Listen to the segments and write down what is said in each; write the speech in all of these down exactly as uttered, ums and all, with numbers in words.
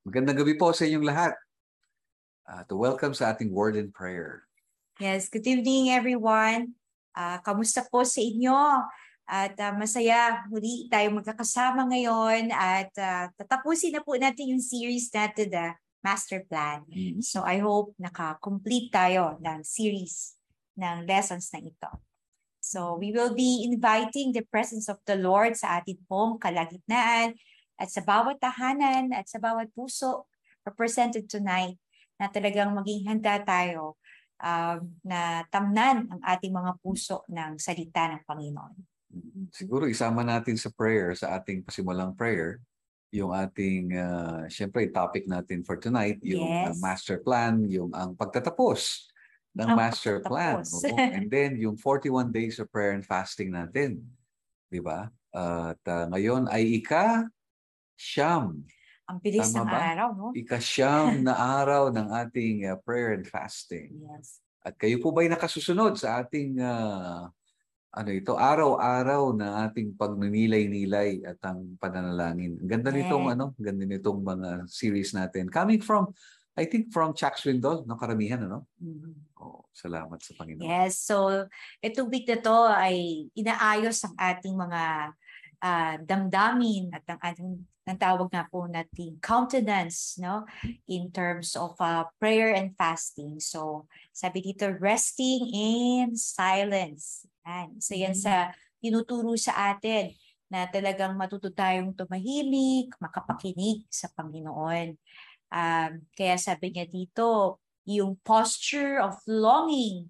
Magandang gabi po sa inyong lahat. Uh, to welcome sa ating word and prayer. Yes, good evening everyone. Uh, kamusta po sa inyo? At uh, masaya muli tayo magkakasama ngayon at uh, tatapusin na po natin yung series natin, the Master Plan. Mm-hmm. So I hope naka-complete tayo ng series ng lessons na ito. So we will be inviting the presence of the Lord sa ating pong kalagitnaan at sa bawat tahanan at sa bawat puso represented tonight, na talagang maging handa tayo uh, na tamnan ang ating mga puso ng salita ng Panginoon. Siguro isama natin sa prayer, sa ating pasimulang prayer, yung ating, uh, syempre, topic natin for tonight, yung yes. uh, master plan, yung ang pagtatapos ng ang master pagtatapos. plan. Oo. And then, yung forty-one days of prayer and fasting natin. Di ba? Uh, at uh, ngayon ay ika siyam. Ang bilis Tama ng ba? araw, no? Ikasyam na araw ng ating uh, prayer and fasting. Yes. At kayo po ba'y nakasusunod sa ating uh, ano ito, araw-araw na ating pagninilay-nilay at ang pananalangin. Ang ganda Yes. nitong ano, ganda nitong mga series natin. Coming from, I think from Chuck Swindoll, no, karamihan, ano? Mm-hmm. Oh, salamat sa Panginoon. Yes, so itong week na to ay inaayos ang ating mga uh, damdamin at ang ating ang tawag nga po natin countenance, no, in terms of uh, prayer and fasting. So sabi dito, resting in silence. Yan. So yan sa tinuturo sa atin na talagang matuto tayong tumahimik, makapakinig sa Panginoon. Um, kaya sabi niya dito, yung posture of longing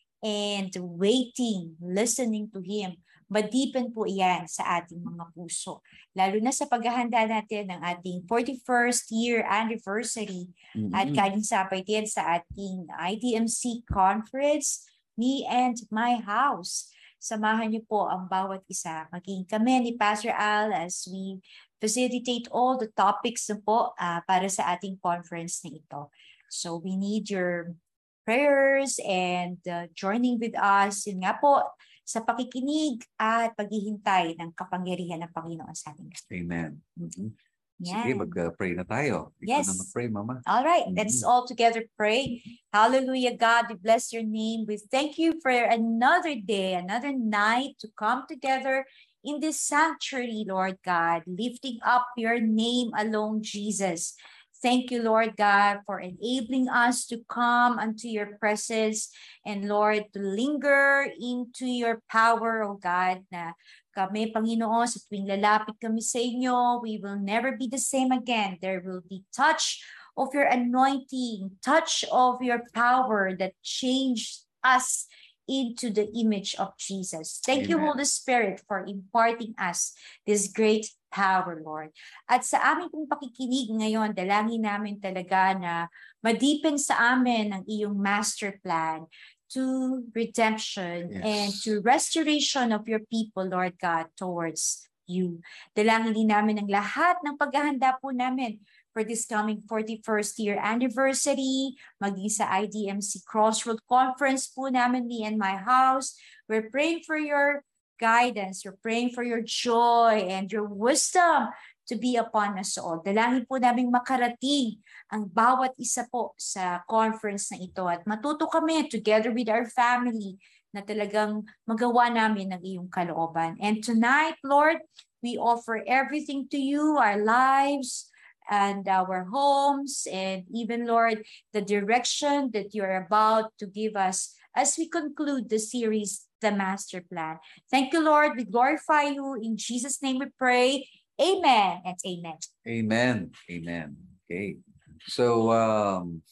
and waiting, listening to Him, madipin po iyan sa ating mga puso. Lalo na sa paghahanda natin ng ating forty-first year anniversary mm-hmm. at galing sapay din sa ating I D M C conference, Me and My House. Samahan niyo po ang bawat isa, maging kami ni Pastor Al as we facilitate all the topics na po uh, para sa ating conference na ito. So we need your prayers and uh, joining with us, yun nga po, sa pakikinig at paghihintay ng kapangyarihan ng Panginoon sa ating. Amen. Mm-hmm. Yeah. Sige, mag-pray na tayo. Ikaw yes. na mag-pray, Mama. All right, mm-hmm. let's all together pray. Hallelujah, God, we bless your name. We thank you for another day, another night to come together in this sanctuary, Lord God, lifting up your name alone, Jesus. Thank you, Lord God, for enabling us to come unto your presence and, Lord, to linger into your power, O God, na kami, Panginoon, sa tuwing lalapit kami sa inyo, we will never be the same again. There will be touch of your anointing, touch of your power that changed us into the image of Jesus. Thank Amen. You, Holy Spirit, for imparting us this great power, Lord. At sa aming pong pakikinig ngayon, dalangin namin talaga na madipin sa amin ang iyong master plan to redemption yes. and to restoration of your people, Lord God, towards you. Dalangin din namin ang lahat ng paghahanda po namin for this coming forty-first year anniversary, maging sa I D M C Crossroad Conference po namin, Me and My House. We're praying for your guidance. We're praying for your joy and your wisdom to be upon us all. Dalangin po namin makarating ang bawat isa po sa conference na ito at matuto kami together with our family na talagang magawa namin ang iyong kalooban. And tonight, Lord, we offer everything to you, our lives, and our homes, and even, Lord, the direction that you're about to give us as we conclude the series, The Master Plan. Thank you, Lord. We glorify you. In Jesus' name we pray. Amen and amen. Amen. Amen. Okay. So, um,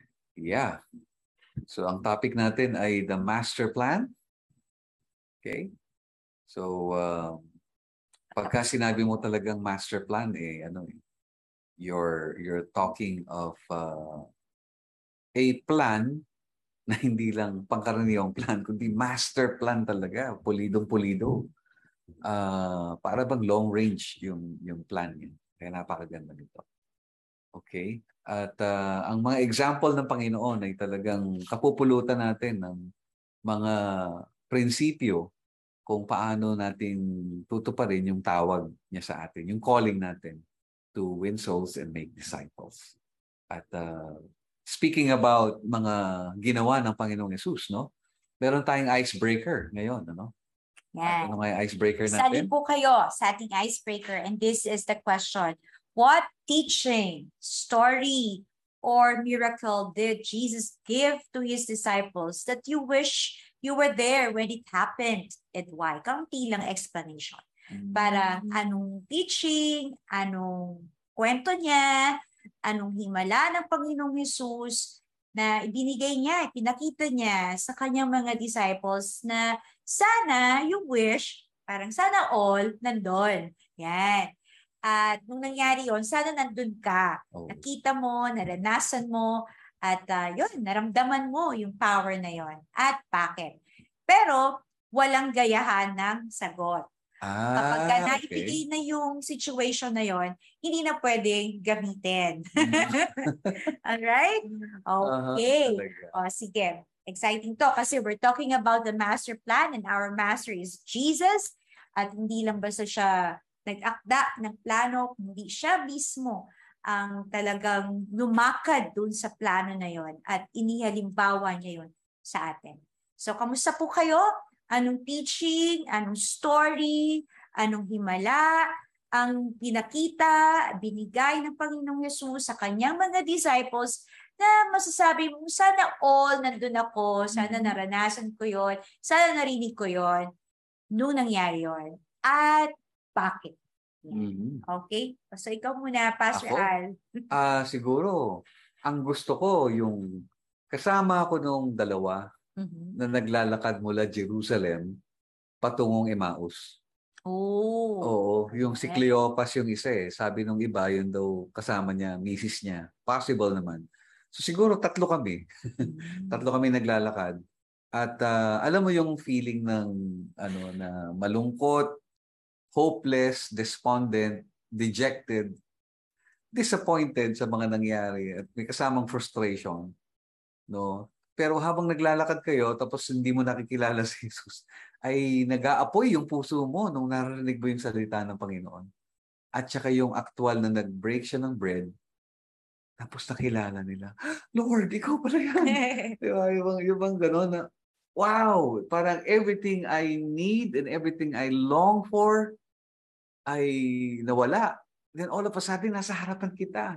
yeah. So, ang topic natin ay the Master Plan. Okay. So, um, pagka sinabi mo talagang Master Plan, eh, ano eh, you're you're talking of uh, a plan na hindi lang pangkaraniwang plan, kundi master plan talaga, pulidong-pulido. Uh, para bang long range yung yung plan niya. Kaya napakaganda nito. Okay? At uh, ang mga example ng Panginoon ay talagang kapupulutan natin ng mga prinsipyo kung paano natin tutuparin yung tawag niya sa atin, yung calling natin. to win souls and make disciples. At uh, speaking about mga ginawa ng Panginoong Yesus, no? Meron tayong icebreaker ngayon, ano? At Yan. ano nga yung icebreaker Sali natin? po kayo sa ating icebreaker, and this is the question. What teaching, story, or miracle did Jesus give to his disciples that you wish you were there when it happened, and why? Kaunti lang explanation. Para anong teaching, anong kwento niya, anong himala ng Panginoong Hesus na ibinigay niya, pinakita niya sa kanyang mga disciples na sana yung wish, parang sana all, nandun. Yan. At nung nangyari yon, sana nandun ka. Oh. Nakita mo, naranasan mo, at uh, yun, naramdaman mo yung power na yon. At bakit? Pero walang gayahan ng sagot. Ah, Kapag ka okay. naibigay na yung situation na yon, hindi na pwedeng gamitin. Alright? Okay. Uh-huh, o, sige. Exciting to kasi we're talking about the master plan, and our master is Jesus. At hindi lang basta siya nag-akda ng plano, hindi siya mismo ang talagang lumakad dun sa plano na yon at inihalimbawa niya yon sa atin. So, kamusta po kayo? Anong teaching, anong story, anong himala, ang pinakita, binigay ng Panginoong Yesus sa kanyang mga disciples na masasabi mo, sana all nandun ako, sana naranasan ko yon, sana narinig ko yon, nung nangyari yon. At bakit? Mm-hmm. Okay? So, ikaw muna, Pastor Ako? Al. Ah, uh, siguro, ang gusto ko yung kasama ko nung dalawa mm-hmm. na naglalakad mula Jerusalem patungong Emmaus. Oh. Oo, yung si Cleopas yung isa eh. Sabi nung iba, yun daw kasama niya, misis niya. Possible naman. So siguro tatlo kami. Mm-hmm. tatlo kami naglalakad. At uh, alam mo yung feeling ng ano na malungkot, hopeless, despondent, dejected, disappointed sa mga nangyari at may kasamang frustration, no? Pero habang naglalakad kayo tapos hindi mo nakikilala si Jesus, ay nag-aapoy yung puso mo nung narinig mo yung salita ng Panginoon. At saka yung actual na nag-break siya ng bread, tapos nakilala nila, Lord, ikaw pala yan. Diba? Yung, yung bang gano'n na, wow, parang everything I need and everything I long for ay nawala. Then all of a sudden, nasa harapan kita.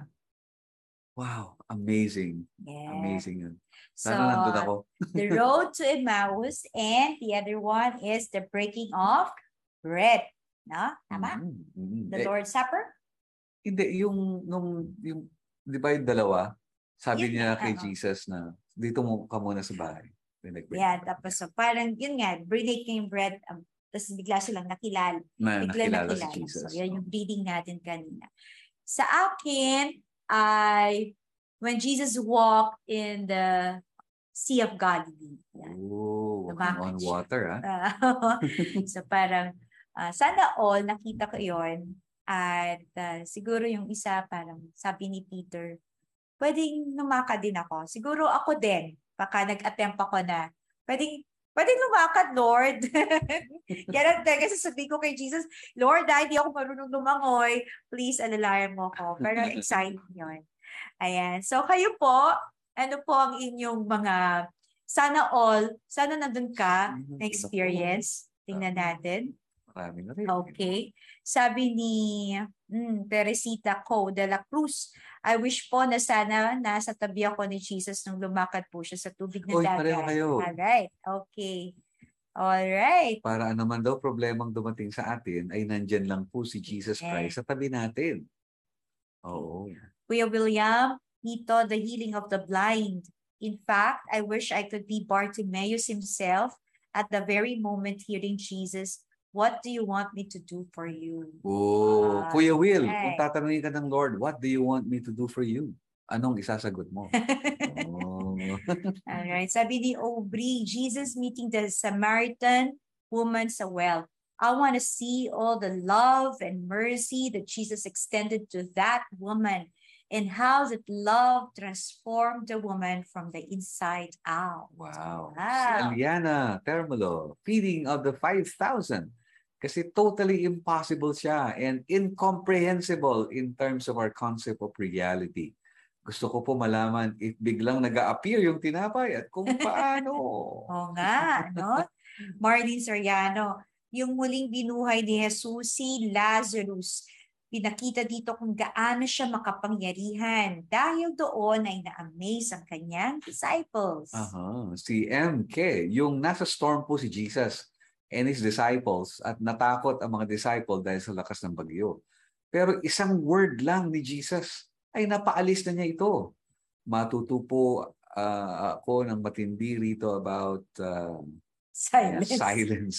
Wow, amazing. Yeah. Amazing yun. Sana so, nandun ako. The road to Emmaus, and the other one is the breaking of bread. No? Tama? Mm-hmm. The eh, Lord's Supper? Hindi, yung, nung, yung, di ba yung dalawa, sabi yun niya nga, kay uh-oh. Jesus na, dito mo ka muna sa bahay. Yeah, tapos so, parang yun nga, breaking bread, um, tapos bigla silang nakilala. Na, bigla nakilala, nakilala. si Jesus. So, yan yung reading natin kanina. Sa akin, ay when Jesus walked in the Sea of Galilee. Oh, on water, ah. Uh, so parang, uh, sana all, nakita ko yon. At uh, siguro yung isa, parang sabi ni Peter, pwedeng lumaka din ako. Siguro ako din, baka nag-attempt ako na, pwedeng, pwedeng lumakad, Lord. Kaya talaga sasabihin ko kay Jesus, Lord, dahil di ako marunong lumangoy, please alalayan mo ko. Pero exciting yun. Ayan. So kayo po, ano po ang inyong mga, sana all, sana nandun ka na experience. Tingnan natin. Marami na rin. Okay. Sabi ni mm, Teresita Co. de la Cruz, I wish po na sana nasa tabi ako ni Jesus nung lumakad po siya sa tubig na Oy, dagat. pareho kayo. Alright. Okay. Alright. Para naman daw problemang dumating sa atin ay nandyan lang po si Jesus Christ sa tabi natin. Oo. Kuya William, Nito, the healing of the blind. In fact, I wish I could be Bartimaeus himself at the very moment hearing Jesus, what do you want me to do for you? Oh, uh, Kuya Will, okay. Kung tatanungin ka ng Lord, what do you want me to do for you? Anong isasagot mo? Oh. Alright. Sabi ni Aubrey, Jesus meeting the Samaritan woman sa well. I want to see all the love and mercy that Jesus extended to that woman and how that love transformed the woman from the inside out. Wow. wow. Si Aliana Termolo, feeding of the five thousand. Kasi totally impossible siya and incomprehensible in terms of our concept of reality. Gusto ko po malaman if biglang nag-a-appear yung tinapay at kung paano. Oo nga, no? Marlene Soriano, yung muling binuhay ni Jesus si Lazarus. Pinakita dito kung gaano siya makapangyarihan. Dahil doon ay na-amaze ang kanyang disciples. Aha, si M K, yung nasa storm po si Jesus and his disciples at natakot ang mga disciple dahil sa lakas ng bagyo. Pero isang word lang ni Jesus ay napaalis na niya ito. Matuto po uh, ako ng matindi rito about uh, silence. Yeah, silence.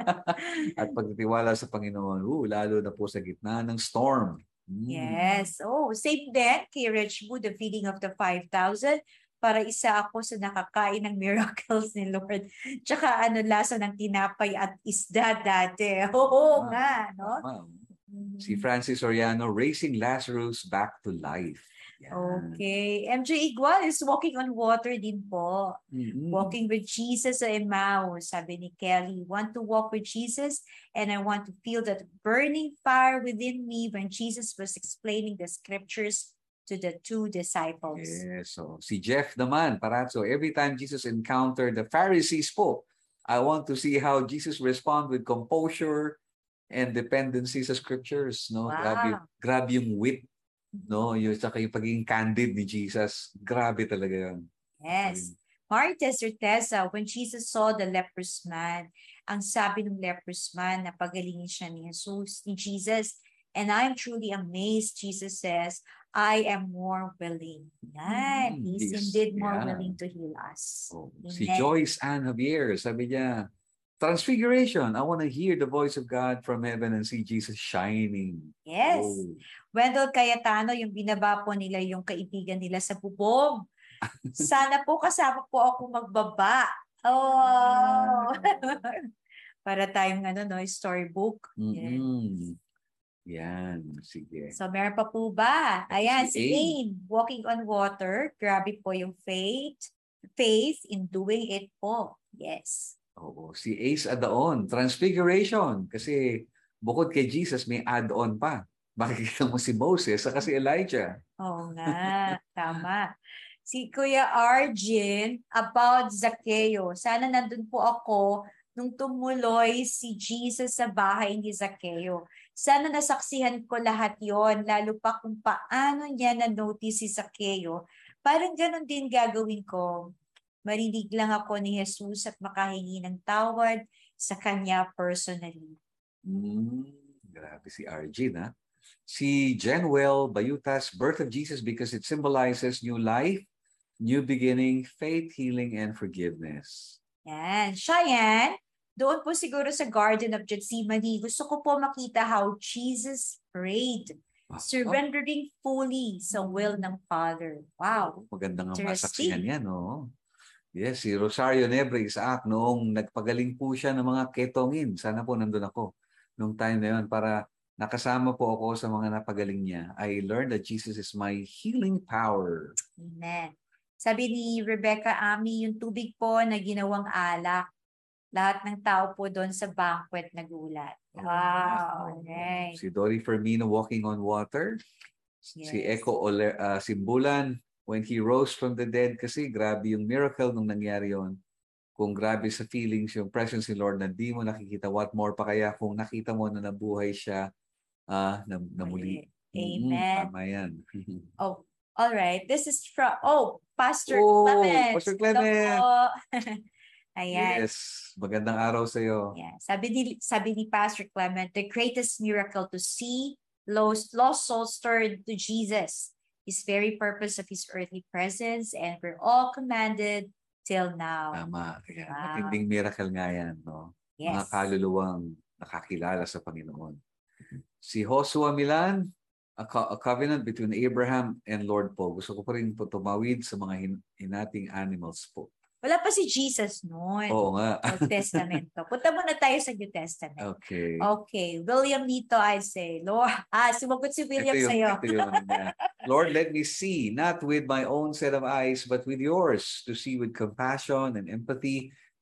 At pagtitiwala sa Panginoon, uh, lalo na po sa gitna ng storm. Mm. Yes. Oh, same din kay Rich Boo, the feeding of the five thousand. Para isa ako sa nakakain ng miracles ni Lord. Tsaka ano, lasa ng tinapay at isda dati. Oo Ah, nga, no? ah. Si Francis Soriano, raising Lazarus back to life. Yan. Okay. M J Igual is walking on water din po. Mm-hmm. Walking with Jesus sa Emmaus. Sabi ni Kelly, want to walk with Jesus and I want to feel that burning fire within me when Jesus was explaining the scriptures to the two disciples. Yes. So, si Jeff naman, Parazzo, every time Jesus encountered the Pharisees po, I want to see how Jesus respond with composure and dependency sa scriptures. No? Wow. Grabe, grabe yung wit. No, yung saka yung pagiging candid ni Jesus. Grabe talaga yun. Yes. Martes or Tessa, when Jesus saw the leprous man, ang sabi ng leprous man na pagalingin siya ni Jesus, ni Jesus, and I'm truly amazed, Jesus says, I am more willing. Yan. Mm, He's yes, indeed more yeah. willing to heal us. Oh, Amen. si Joyce Ann Javier, sabi niya, Transfiguration, I want to hear the voice of God from heaven and see Jesus shining. Yes. Oh. Wendell Cayetano, yung binaba po nila yung kaibigan nila sa bubog. Sana po kasama po ako magbaba. Oh! Para tayong ano, no, storybook. Mm-hmm. Yan, sige. So, meron pa po ba? Ayan, si si Ain, walking on water. Grabe po yung faith. Faith in doing it po. Yes. Oo, si Ace Adaon, Transfiguration. Kasi bukod kay Jesus, may add-on pa. Makikita mo si Moses at si Elijah. Oo nga, tama. Si Kuya Arjun, about Zacchaeus. Sana nandun po ako nung tumuloy si Jesus sa bahay ni Zacchaeus. Sana nasaksihan ko lahat yon, lalo pa kung paano niya na-notice si Zacchaeus. Parang ganun din gagawin ko. Marinig lang ako ni Jesus at makahingi ng tawad sa kanya personally. Mm, grabe si Arjun, ha? Si Jenwell Bayutas, birth of Jesus because it symbolizes new life, new beginning, faith, healing, and forgiveness. Yan. Siya yan. Doon po siguro sa Garden of Gethsemane, gusto ko po makita how Jesus prayed, surrendering fully sa will ng Father. Wow. Magandang masaksihan yan, no? Yes, si Rosario Nebre Isaac, noong nagpagaling po siya ng mga ketongin. Sana po nandun ako nung time na yun para nakasama po ako sa mga napagaling niya. I learned that Jesus is my healing power. Amen. Sabi ni Rebecca Ami, yung tubig po na ginawang alak. Lahat ng tao po doon sa banquet nagulat. Wow. Okay. Si Dory Fermino, walking on water. Yes. Si Echo Ole, uh, Simbulan, when he rose from the dead, kasi grabe yung miracle nung nangyari yon. Kung grabe sa feelings, yung presence ni Lord na di mo nakikita, what more pa kaya kung nakita mo na nabuhay siya uh, na, na muli. Amen. Mm, tama yan. Oh, all right. This is from, oh, Pastor oh, Clement. Pastor Clement. Ayan. Yes, magandang araw sa iyo. Yeah. Sabi ni, sabi ni Pastor Clement, the greatest miracle to see lost, lost souls turned to Jesus. His very purpose of his earthly presence, and we're all commanded till now. Tama. Kaya wow. Matinding miracle nga yan, no? Yes. Mga kaluluwang nakakilala sa Panginoon. Si Joshua Milan, a, co- a covenant between Abraham and Lord po. Gusto ko pa rin po tumawid sa mga hin- hinating animals po. Wala pa si Jesus noon. Oo nga. Old Testamento. Punta muna tayo sa New Testament. Okay. Okay. William Nito, I say. Lord, ah, sumagot si William ito yung, sa'yo. Ito yung, uh, Lord, let me see, not with my own set of eyes, but with yours, to see with compassion and empathy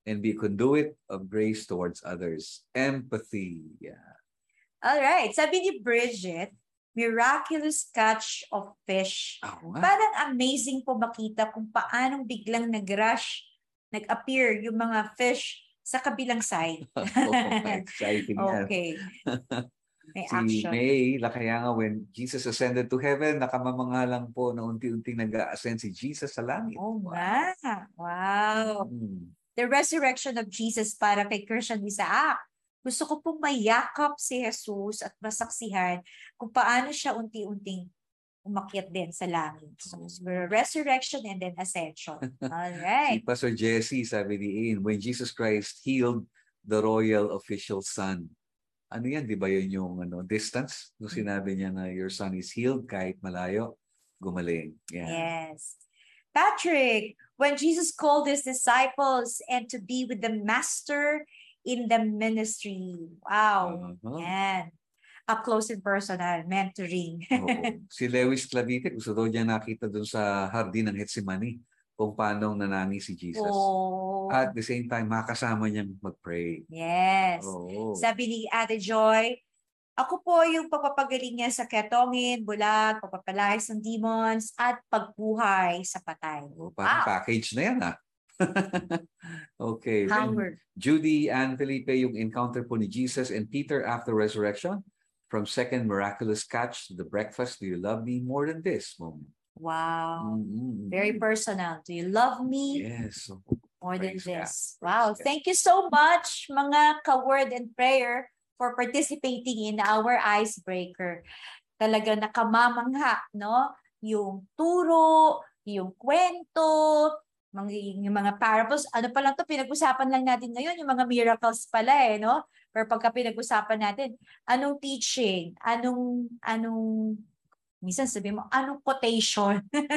and be a conduit of grace towards others. Empathy. Yeah. All right. Sabi ni Bridget, miraculous catch of fish. Oh, wow. Parang amazing po makita kung paanong biglang nag-rush, nag-appear yung mga fish sa kabilang side. Oh, exciting yan. Okay. May Si action. May, kaya nga when Jesus ascended to heaven, nakamamanga lang po na unti-unting nag-ascend si Jesus sa langit. Oh, Wow. nga. Wow. Mm. The resurrection of Jesus para kay Christian Isaac. Gusto ko pong mayakap si Jesus at masaksihan kung paano siya unti-unting umakyat din sa langit. So, resurrection and then ascension. All Si right. Pastor Jesse, sabi ni Ian, when Jesus Christ healed the royal official's son. Ano yan, di ba yun yung ano, distance? Nung sinabi niya na your son is healed kahit malayo, gumaling. Yeah. Yes. Patrick, when Jesus called his disciples and to be with the master in the ministry. Wow. Uh-huh. Yan. Up close and personal, mentoring. Oo. Si Lewis Clavite, gusto daw niya nakita doon sa hardin ng Getsemani kung paano nanangi si Jesus. Oh. At the same time, makasama niyang mag-pray. Yes. Oo. Sabi ni Ate Joy, ako po yung pagpapagaling niya sa ketongin, bulag, pagpapalayas ng demons, at pagbuhay sa patay. Oh, parang Wow. package na yan, ah. Okay. Then, Howard. Judy and Felipe, yung encounter po ni Jesus and Peter after resurrection, from second miraculous catch to the breakfast, do you love me more than this moment? Wow. Mm-hmm. Very personal. Do you love me Yes. So, more than praise God. this? Wow. Praise God. Thank you so much, mga ka-word and prayer, for participating in our icebreaker. Talaga nakamamangha, no? Yung turo, yung kwento, mga, yung mga parables. Ano pa lang to, pinag-usapan lang natin ngayon, yung mga miracles pala eh, no? Pero pagka pinag-usapan natin, anong teaching, anong, anong, minsan sabi mo, anong quotation?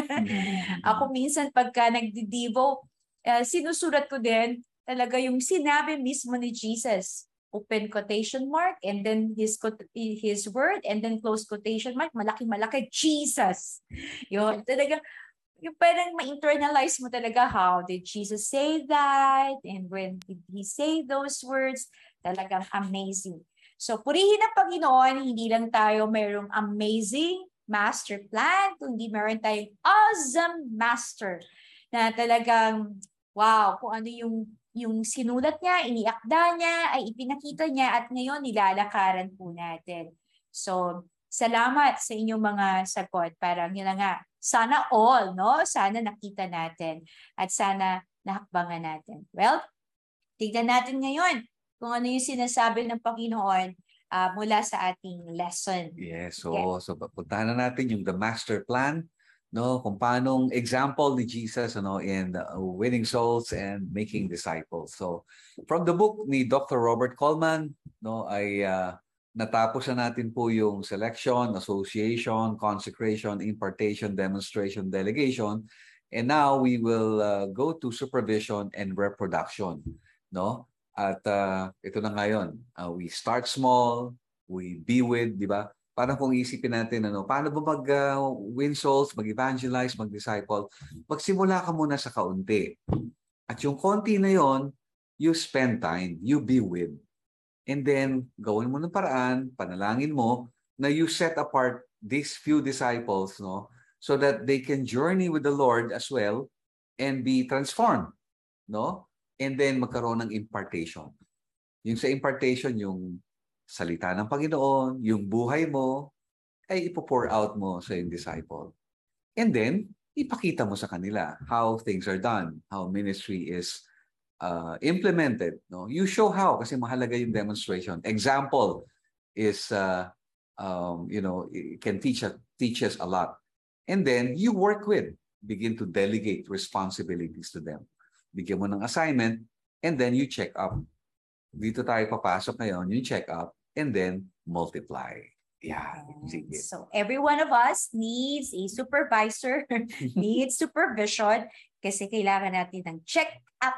Ako minsan pagka nagdidivo, uh, sinusulat ko din talaga yung sinabi mismo ni Jesus. Open quotation mark, and then his his word, and then close quotation mark, malaki-malaki, Jesus. Yun, talaga, yung parang ma-internalize mo talaga, how did Jesus say that? And when did he say those words? Talagang amazing. So, purihin ang Panginoon, hindi lang tayo mayroong amazing master plan, kundi meron tayong awesome master na talagang, wow, kung ano yung yung sinulat niya, iniakda niya, ay ipinakita niya, at ngayon nilalakaran po natin. So, salamat sa inyong mga sagot. Parang yun na nga, sana all, no? Sana nakita natin at sana nahakbangan natin. Well, tignan natin ngayon kung ano yung sinasabi ng Panginoon uh, mula sa ating lesson. Yes, so, Okay. so puntahan na natin yung the master plan, no, kung paanong example ni Jesus, ano, in uh, winning souls and making disciples. So, from the book ni Doctor Robert Coleman, no, ay uh, natapos na natin po yung selection, association, consecration, impartation, demonstration, delegation, and now we will uh, go to supervision and reproduction, no? At uh, ito na ngayon, uh, we start small, we be with, di ba? Parang kung isipin natin, ano, paano ba mag-win uh, souls, mag-evangelize, mag-disciple? Magsimula ka muna sa kaunti. At yung konti na yon, you spend time, you be with. And then, gawin mo ng paraan, panalangin mo, na you set apart these few disciples, no, so that they can journey with the Lord as well and be transformed, no? And then, magkaroon ng impartation. Yung sa impartation, yung salita ng Panginoon, yung buhay mo, ay ipo-pour out mo sa yung disciple. And then, ipakita mo sa kanila how things are done, how ministry is uh, implemented. No? You show how, kasi mahalaga yung demonstration. Example is, uh, um, you know, it can teach us, teach us a lot. And then, you work with, begin to delegate responsibilities to them. Bigyan mo ng assignment, and then you check up. Dito tayo papasok ngayon, yung check up, and then multiply. Yeah. Yes. So every one of us needs a supervisor, needs supervision, kasi kailangan natin ng check up.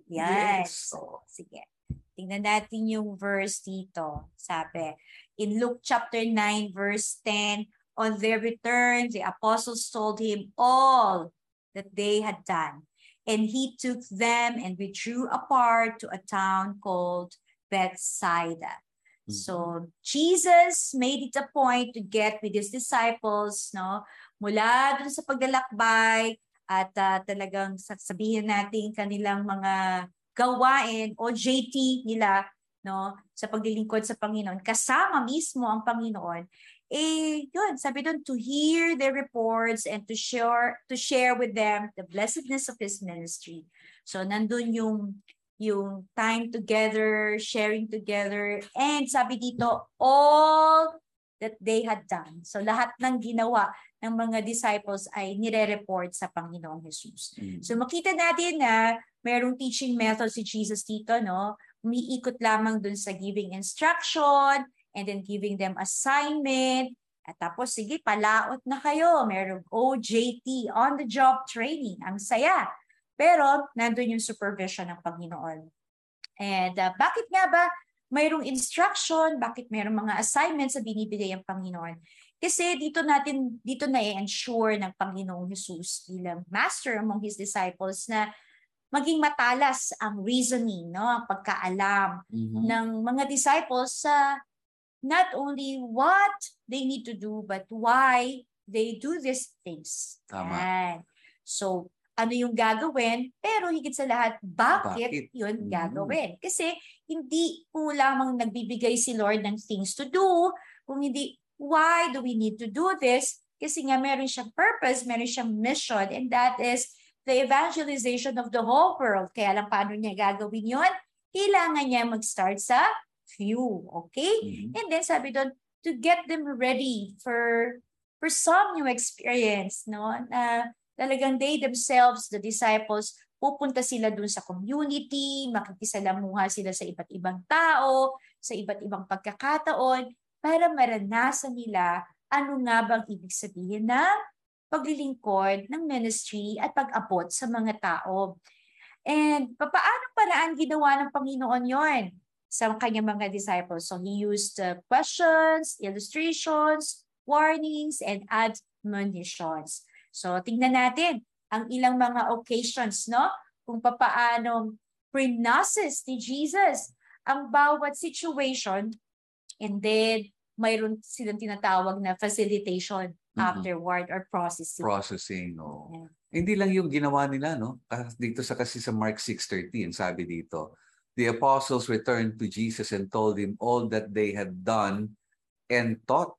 Yes. Yes. So, sige. Tingnan natin yung verse dito. Sabi, in Luke chapter nine, verse ten, on their return, the apostles told him all that they had done. And he took them and withdrew apart to a town called Bethsaida. Mm-hmm. So Jesus made it a point to get with his disciples, no? Mula dun sa paglalakbay at uh, talagang sasabihin natin kanilang mga gawain o J T nila, no, sa paglilingkod sa Panginoon, kasama mismo ang Panginoon. Eh, yun, sabi doon, to hear their reports and to share to share with them the blessedness of his ministry. So nandun yung yung time together, sharing together, and sabi dito, all that they had done. So lahat ng ginawa ng mga disciples ay nire-report sa Panginoong Jesus. Mm-hmm. So makita natin na mayroong teaching method si Jesus dito, no? Umiikot lamang dun sa giving instruction, and then giving them assignment, at tapos, sige, palaot na kayo. Merong O J T, on-the-job training. Ang saya. Pero, nandun yung supervision ng Panginoon. And uh, bakit nga ba mayroong instruction? Bakit mayroong mga assignments na binibigay ang Panginoon? Kasi dito natin, dito na i-ensure ng Panginoong Jesus bilang master among his disciples na maging matalas ang reasoning, no, ang pagkaalam mm-hmm. ng mga disciples sa not only what they need to do, but why they do these things. Tama. Yan. So, ano yung gagawin, pero higit sa lahat, bakit, bakit? yun mm-hmm. gagawin? Kasi hindi po lamang nagbibigay si Lord ng things to do, kung hindi, why do we need to do this? Kasi nga meron siyang purpose, meron siyang mission, and that is the evangelization of the whole world. Kaya lang paano niya gagawin yun? Kailangan niya mag-start sa few, okay? Mm-hmm. And then sabi doon, to get them ready for for some new experience, no? Na talagang they themselves, the disciples, pupunta sila doon sa community, makikisalamuha sila sa iba't ibang tao, sa iba't ibang pagkakataon, para maranasan nila ano nga bang ibig sabihin ng paglilingkod ng ministry at pag-abot sa mga tao. And papaano paraan ginawa ng Panginoon yon sa kanyang mga disciples? So he used uh, questions, illustrations, warnings, and admonitions. So tingnan natin ang ilang mga occasions, no? Kung papaano pre-process ni Jesus ang bawat situation, and then mayroon silang tinatawag na facilitation mm-hmm. afterward or processing. Processing, no. Yeah. Hindi lang yung ginawa nila, no? Dito sa kasi sa Mark six thirteen, sabi dito, the apostles returned to Jesus and told him all that they had done and taught.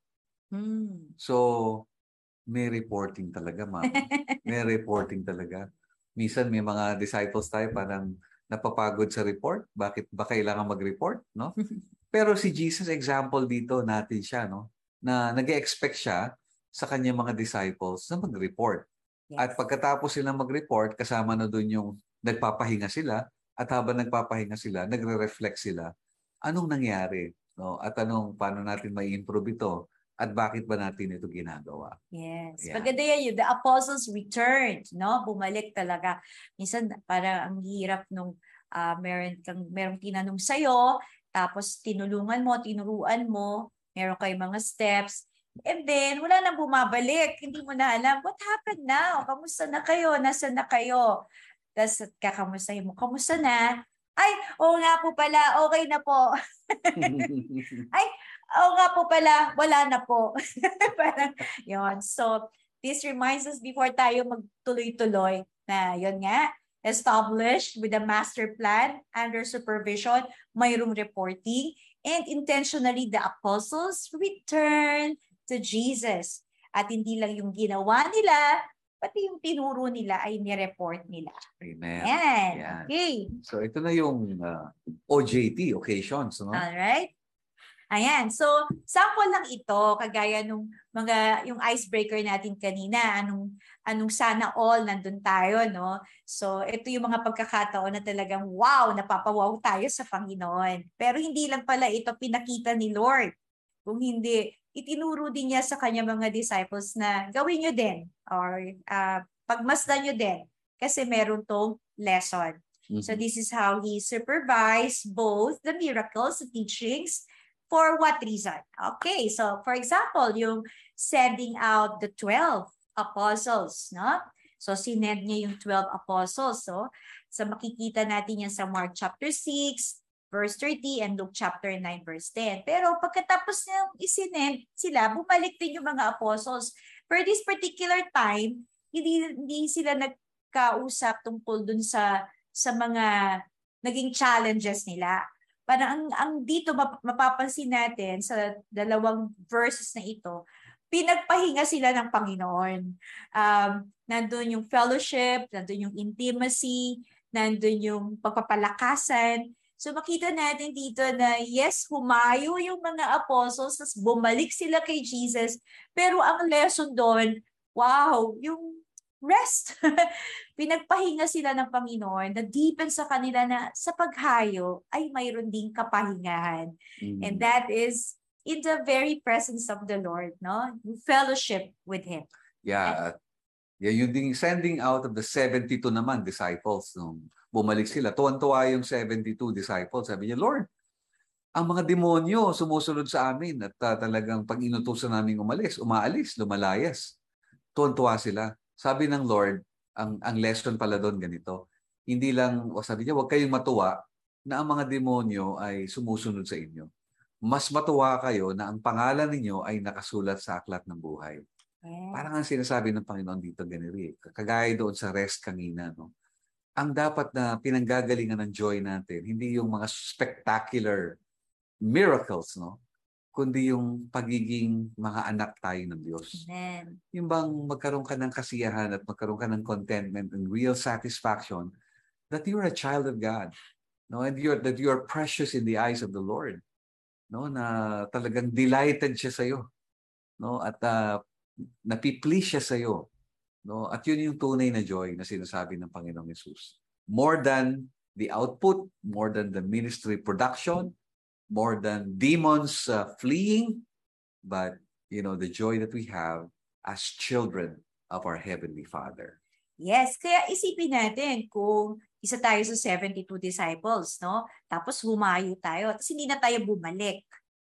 Hmm. So, may reporting talaga, ma'am. May reporting talaga. Minsan may mga disciples tayo parang napapagod sa report. Bakit ba kailangan mag-report, no? Pero si Jesus, example dito natin siya, no? Na nag-expect siya sa kanyang mga disciples na mag-report. Yes. At pagkatapos sila mag-report, kasama na doon yung nagpapahinga sila. At habang nagpapahinga sila, nagre-reflect sila, anong nangyari? No? At anong, paano natin may improve ito? At bakit ba natin ito ginagawa? Yes. Yeah. Paganda yan yun, the apostles returned, no? Bumalik talaga. Minsan, parang ang hirap nung uh, meron kang, merong tinanong sa'yo, tapos tinulungan mo, tinuruan mo, meron kayong mga steps, and then, wala nang bumabalik. Hindi mo na alam, what happened now? Kamusta na kayo? Nasaan na kayo? Tapos kakamustahin mo, kamusta na? Ay, oo nga po pala, okay na po. Ay, oo nga po pala, wala na po. Parang, yun. So, this reminds us before tayo magtuloy-tuloy na yun nga, established with a master plan under supervision, mayroong reporting, and intentionally the apostles return to Jesus. At hindi lang yung ginawa nila, pati yung tinuro nila ay nireport nila. Amen. Yan. Yan. Okay. So ito na yung uh, O J T, occasions. No? Alright. Ayan. So, sample lang ito, kagaya nung mga, yung icebreaker natin kanina, anong, anong sana all nandun tayo, no? So, ito yung mga pagkakataon na talagang, wow, napapawaw tayo sa Panginoon. Pero hindi lang pala ito pinakita ni Lord. Kung hindi, itinuro din niya sa kanya mga disciples na gawin nyo din or uh, pagmasdan nyo din kasi meron tong lesson. Mm-hmm. So this is how he supervised both the miracles, the teachings, for what reason? Okay, so for example, yung sending out the twelve apostles, no? So, sinend niya yung twelve apostles. So, so makikita natin yan sa Mark chapter six, verse thirty, and Luke chapter nine, verse ten. Pero pagkatapos niyang isinend sila, bumalik din yung mga apostles. For this particular time, hindi, hindi sila nagkausap tungkol dun sa, sa mga naging challenges nila. Parang ang, ang dito mapapansin natin sa dalawang verses na ito, pinagpahinga sila ng Panginoon. Um, nandun yung fellowship, nandun yung intimacy, nandun yung pagpapalakasan. So makita natin dito na yes, humayo yung mga apostles, tapos bumalik sila kay Jesus. Pero ang lesson doon, wow, yung rest. Pinagpahinga sila ng Panginoon, na deepen sa kanila na sa paghayo ay mayroon ding kapahingahan. Mm-hmm. And that is in the very presence of the Lord, no? Fellowship with Him. Yeah. Yeah, yung ding sending out of the seventy-two naman disciples, nung bumalik sila, tuwan-tuwa yung seventy-two disciples. Sabi niya, Lord, ang mga demonyo sumusunod sa amin at uh, talagang pag inutusan namin umalis, umaalis, lumalayas. Tuwan-tuwa sila. Sabi ng Lord, ang, ang lesson pala doon ganito. Hindi lang, o sabi niya, huwag kayong matuwa na ang mga demonyo ay sumusunod sa inyo. Mas matuwa kayo na ang pangalan ninyo ay nakasulat sa aklat ng buhay. Yeah. Parang ang sinasabi ng Panginoon dito, ganiri, kagaya doon sa rest kanina, no? Ang dapat na pinanggagalingan ng joy natin, hindi yung mga spectacular miracles, no? Kundi yung pagiging mga anak tayo ng Diyos. Amen. Yung bang magkaroon ka ng kasiyahan at magkaroon ka ng contentment and real satisfaction that you're a child of God, no? And you're, that you're precious in the eyes of the Lord, no? Na talagang delighted siya sa iyo, no? At uh, napiplease siya sa iyo, no? At yun yung tunay na joy na sinasabi ng Panginoong Hesus. More than the output, more than the ministry production, more than demons uh, fleeing, but you know, the joy that we have as children of our Heavenly Father. Yes, kaya isipin natin kung isa tayo sa seventy-two disciples, no? Tapos humayo tayo, tapos hindi na tayo bumalik.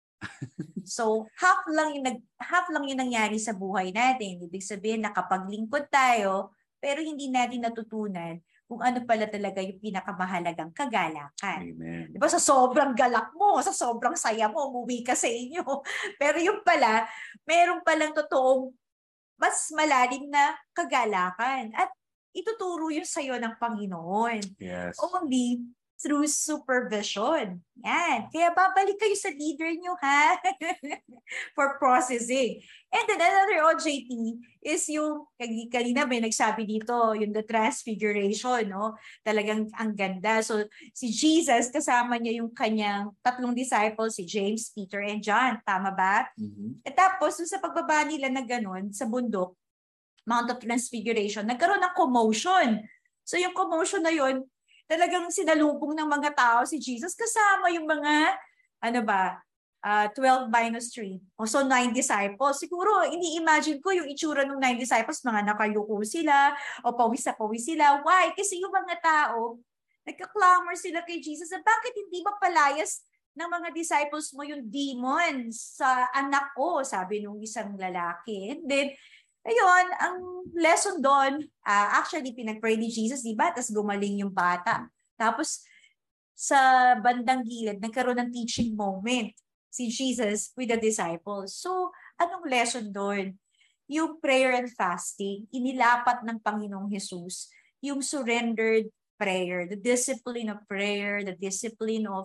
So, half lang yung nag half lang yung nangyari sa buhay natin. Ibig sabihin nakapaglingkod tayo, pero hindi natin natutunan kung ano pala talaga yung pinakamahalagang kagalakan. Amen. Diba sa sobrang galak mo, sa sobrang saya mo, umuwi ka sa inyo. Pero yung pala, meron palang totoong mas malalim na kagalakan. At ituturo yun sa'yo ng Panginoon. Yes. Only through supervision. Yan. Kaya babalik kayo sa leader nyo, ha? For processing. And then another O J T is yung, kanina may nagsabi dito, yung the transfiguration, no? Talagang ang ganda. So, si Jesus, kasama niya yung kanyang tatlong disciples, si James, Peter, and John. Tama ba? Mm-hmm. At tapos, sa pagbaba nila na ganun, sa bundok, Mount of Transfiguration, nagkaroon ng commotion. So, yung commotion na yun, talagang sinalubong ng mga tao si Jesus kasama yung mga, ano ba, uh, twelve minus three. O so, nine disciples. Siguro, ini-imagine ko yung itsura ng nine disciples, mga nakayuko sila, o pawis na pawis sila. Why? Kasi yung mga tao, nagka-clamor sila kay Jesus. Bakit hindi ba palayas ng mga disciples mo yung demons sa anak ko? Sabi nung isang lalaki. And then, ayun, ang lesson doon, uh, actually, pinag-pray ni Jesus, di ba? Tapos gumaling yung bata. Tapos, sa bandang gilid, nagkaroon ng teaching moment si Jesus with the disciples. So, anong lesson doon? Yung prayer and fasting, inilapat ng Panginoong Hesus, yung surrendered prayer, the discipline of prayer, the discipline of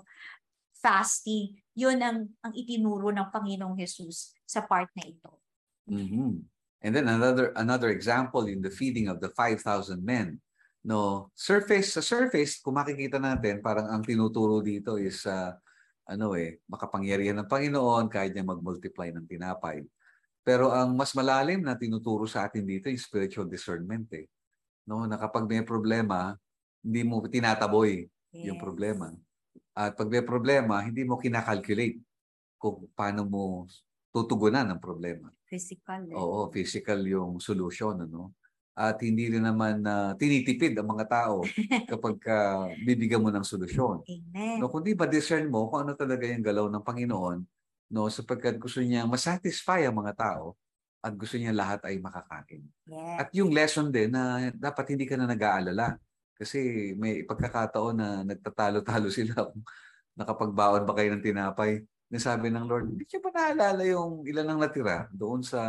fasting, yun ang, ang itinuro ng Panginoong Hesus sa part na ito. Mm-hmm. And then another another example in the feeding of the five thousand men. No, surface sa surface kung makikita natin parang ang tinuturo dito is uh, ano eh makapangyarihan ng Panginoon kahit niya mag-multiply ng tinapay. Pero ang mas malalim na tinuturo sa atin dito is spiritual discernment eh. No, na kapag may problema, hindi mo tinataboy yes. yung problema. At pag may problema, hindi mo kinakalculate kung paano mo tutugunan ng problema. Physical. Eh. Oo, physical yung solution, ano? At hindi rin naman uh, tinitipid ang mga tao kapag uh, bibigyan mo ng solusyon. Amen. No, kundi ba discern mo kung ano talaga yung galaw ng Panginoon, no, sapagkat gusto niya masatisfy ang mga tao at gusto niya lahat ay makakain. Yes. At yung lesson din na dapat hindi ka na nag-aalala. Kasi may pagkakataon na nagtatalo-talo sila kung nakapagbaon ba kayo ng tinapay. Nasabi ng Lord, hindi niyo ba naalala yung ilan ang natira doon sa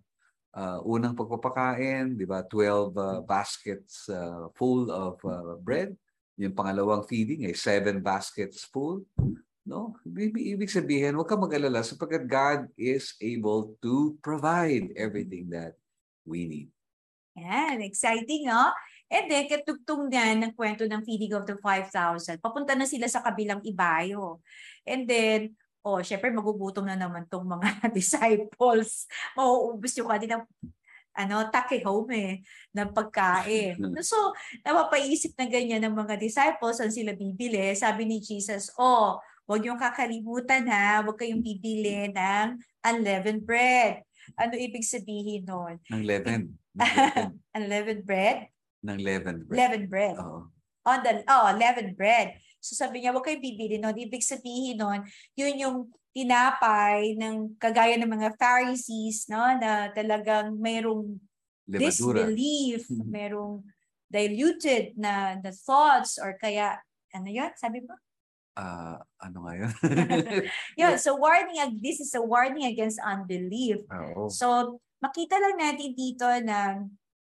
uh, unang pagpapakain, di ba? twelve uh, baskets uh, full of uh, bread. Yung pangalawang feeding ay seven baskets full. No? Ibig, ibig sabihin, huwag ka mag-alala sapagkat God is able to provide everything that we need. Yan, exciting, no? And then, katugtong niyan ng kwento ng feeding of the five thousand. Papunta na sila sa kabilang ibayo. And then, oh, syempre magugutom na naman tong mga disciples. Mauubos yung kanilang ano, take home eh, ng pagkain. So, napapaisip na ganyan ng mga disciples, saan sila bibili? Sabi ni Jesus, oh, huwag yung kakalimutan ha, huwag kayong bibili ng unleavened bread. Ano ibig sabihin nun? Ng leaven. Unleavened bread? Ng leavened bread. Leavened bread. Oo. On the, oh, leavened bread. So sabi niya, huwag kayong bibili nun. Ibig sabihin nun, yun yung tinapay ng kagaya ng mga Pharisees, no, na talagang mayroong Levadura. disbelief, mayroong diluted na, na thoughts or kaya, ano yun? Sabi mo? Uh, ano nga yun? Yun, so warning, this is a warning against unbelief. Oh. So makita lang natin dito na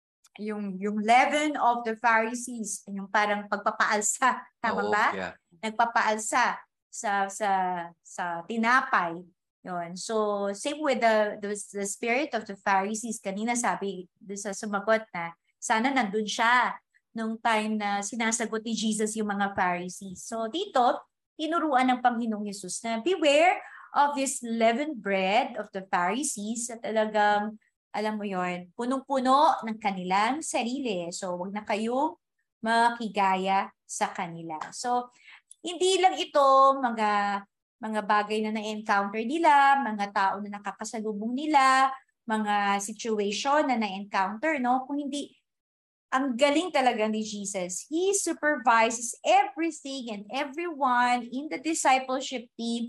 yung yung leaven of the Pharisees, yung parang pagpapaalsa, tama oh, ba? Yeah. Nagpapaalsa sa sa sa tinapay. Yon. So same with the, the the spirit of the Pharisees. Kanina sabi doon sa sumagot na sana nandun siya nung time na sinasagot ni Jesus yung mga Pharisees. So dito, tinuruan ng Panginoong Hesus na beware of this leavened bread of the Pharisees at talagang, alam mo yon, punong-puno ng kanilang sarili. So wag na kayong makigaya sa kanila. So hindi lang ito mga mga bagay na na-encounter nila, mga tao na nakakasalubong nila, mga situation na na-encounter, no? Kung hindi, ang galing talaga ni Jesus. He supervises everything and everyone in the discipleship team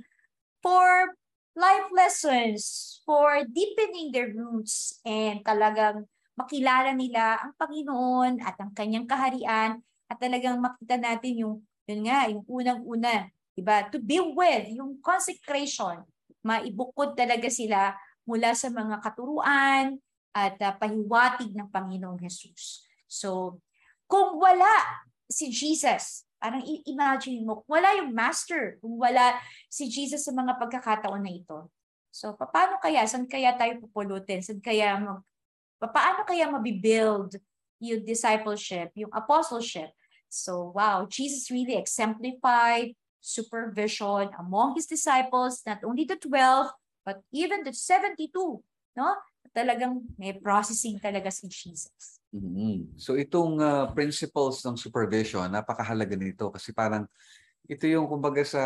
for life lessons, for deepening their roots, and talagang makilala nila ang Panginoon at ang kanyang kaharian, at talagang makita natin yung yun nga, yung unang-una, diba? To be with, yung consecration, maibukod talaga sila mula sa mga katuruan at uh, pahiwatig ng Panginoong Jesus. So, kung wala si Jesus, parang imagine mo, wala yung master, kung wala si Jesus sa mga pagkakataon na ito. So, paano kaya? Saan kaya tayo pupulutin? Saan kaya, mag, paano kaya mabibuild yung discipleship, yung apostleship? So, wow, Jesus really exemplified supervision among his disciples, not only the twelve, but even the seventy-two, no? Talagang may processing talaga si Jesus. Mm-hmm. So, itong uh, principles ng supervision, napakahalaga nito kasi parang ito yung kumbaga sa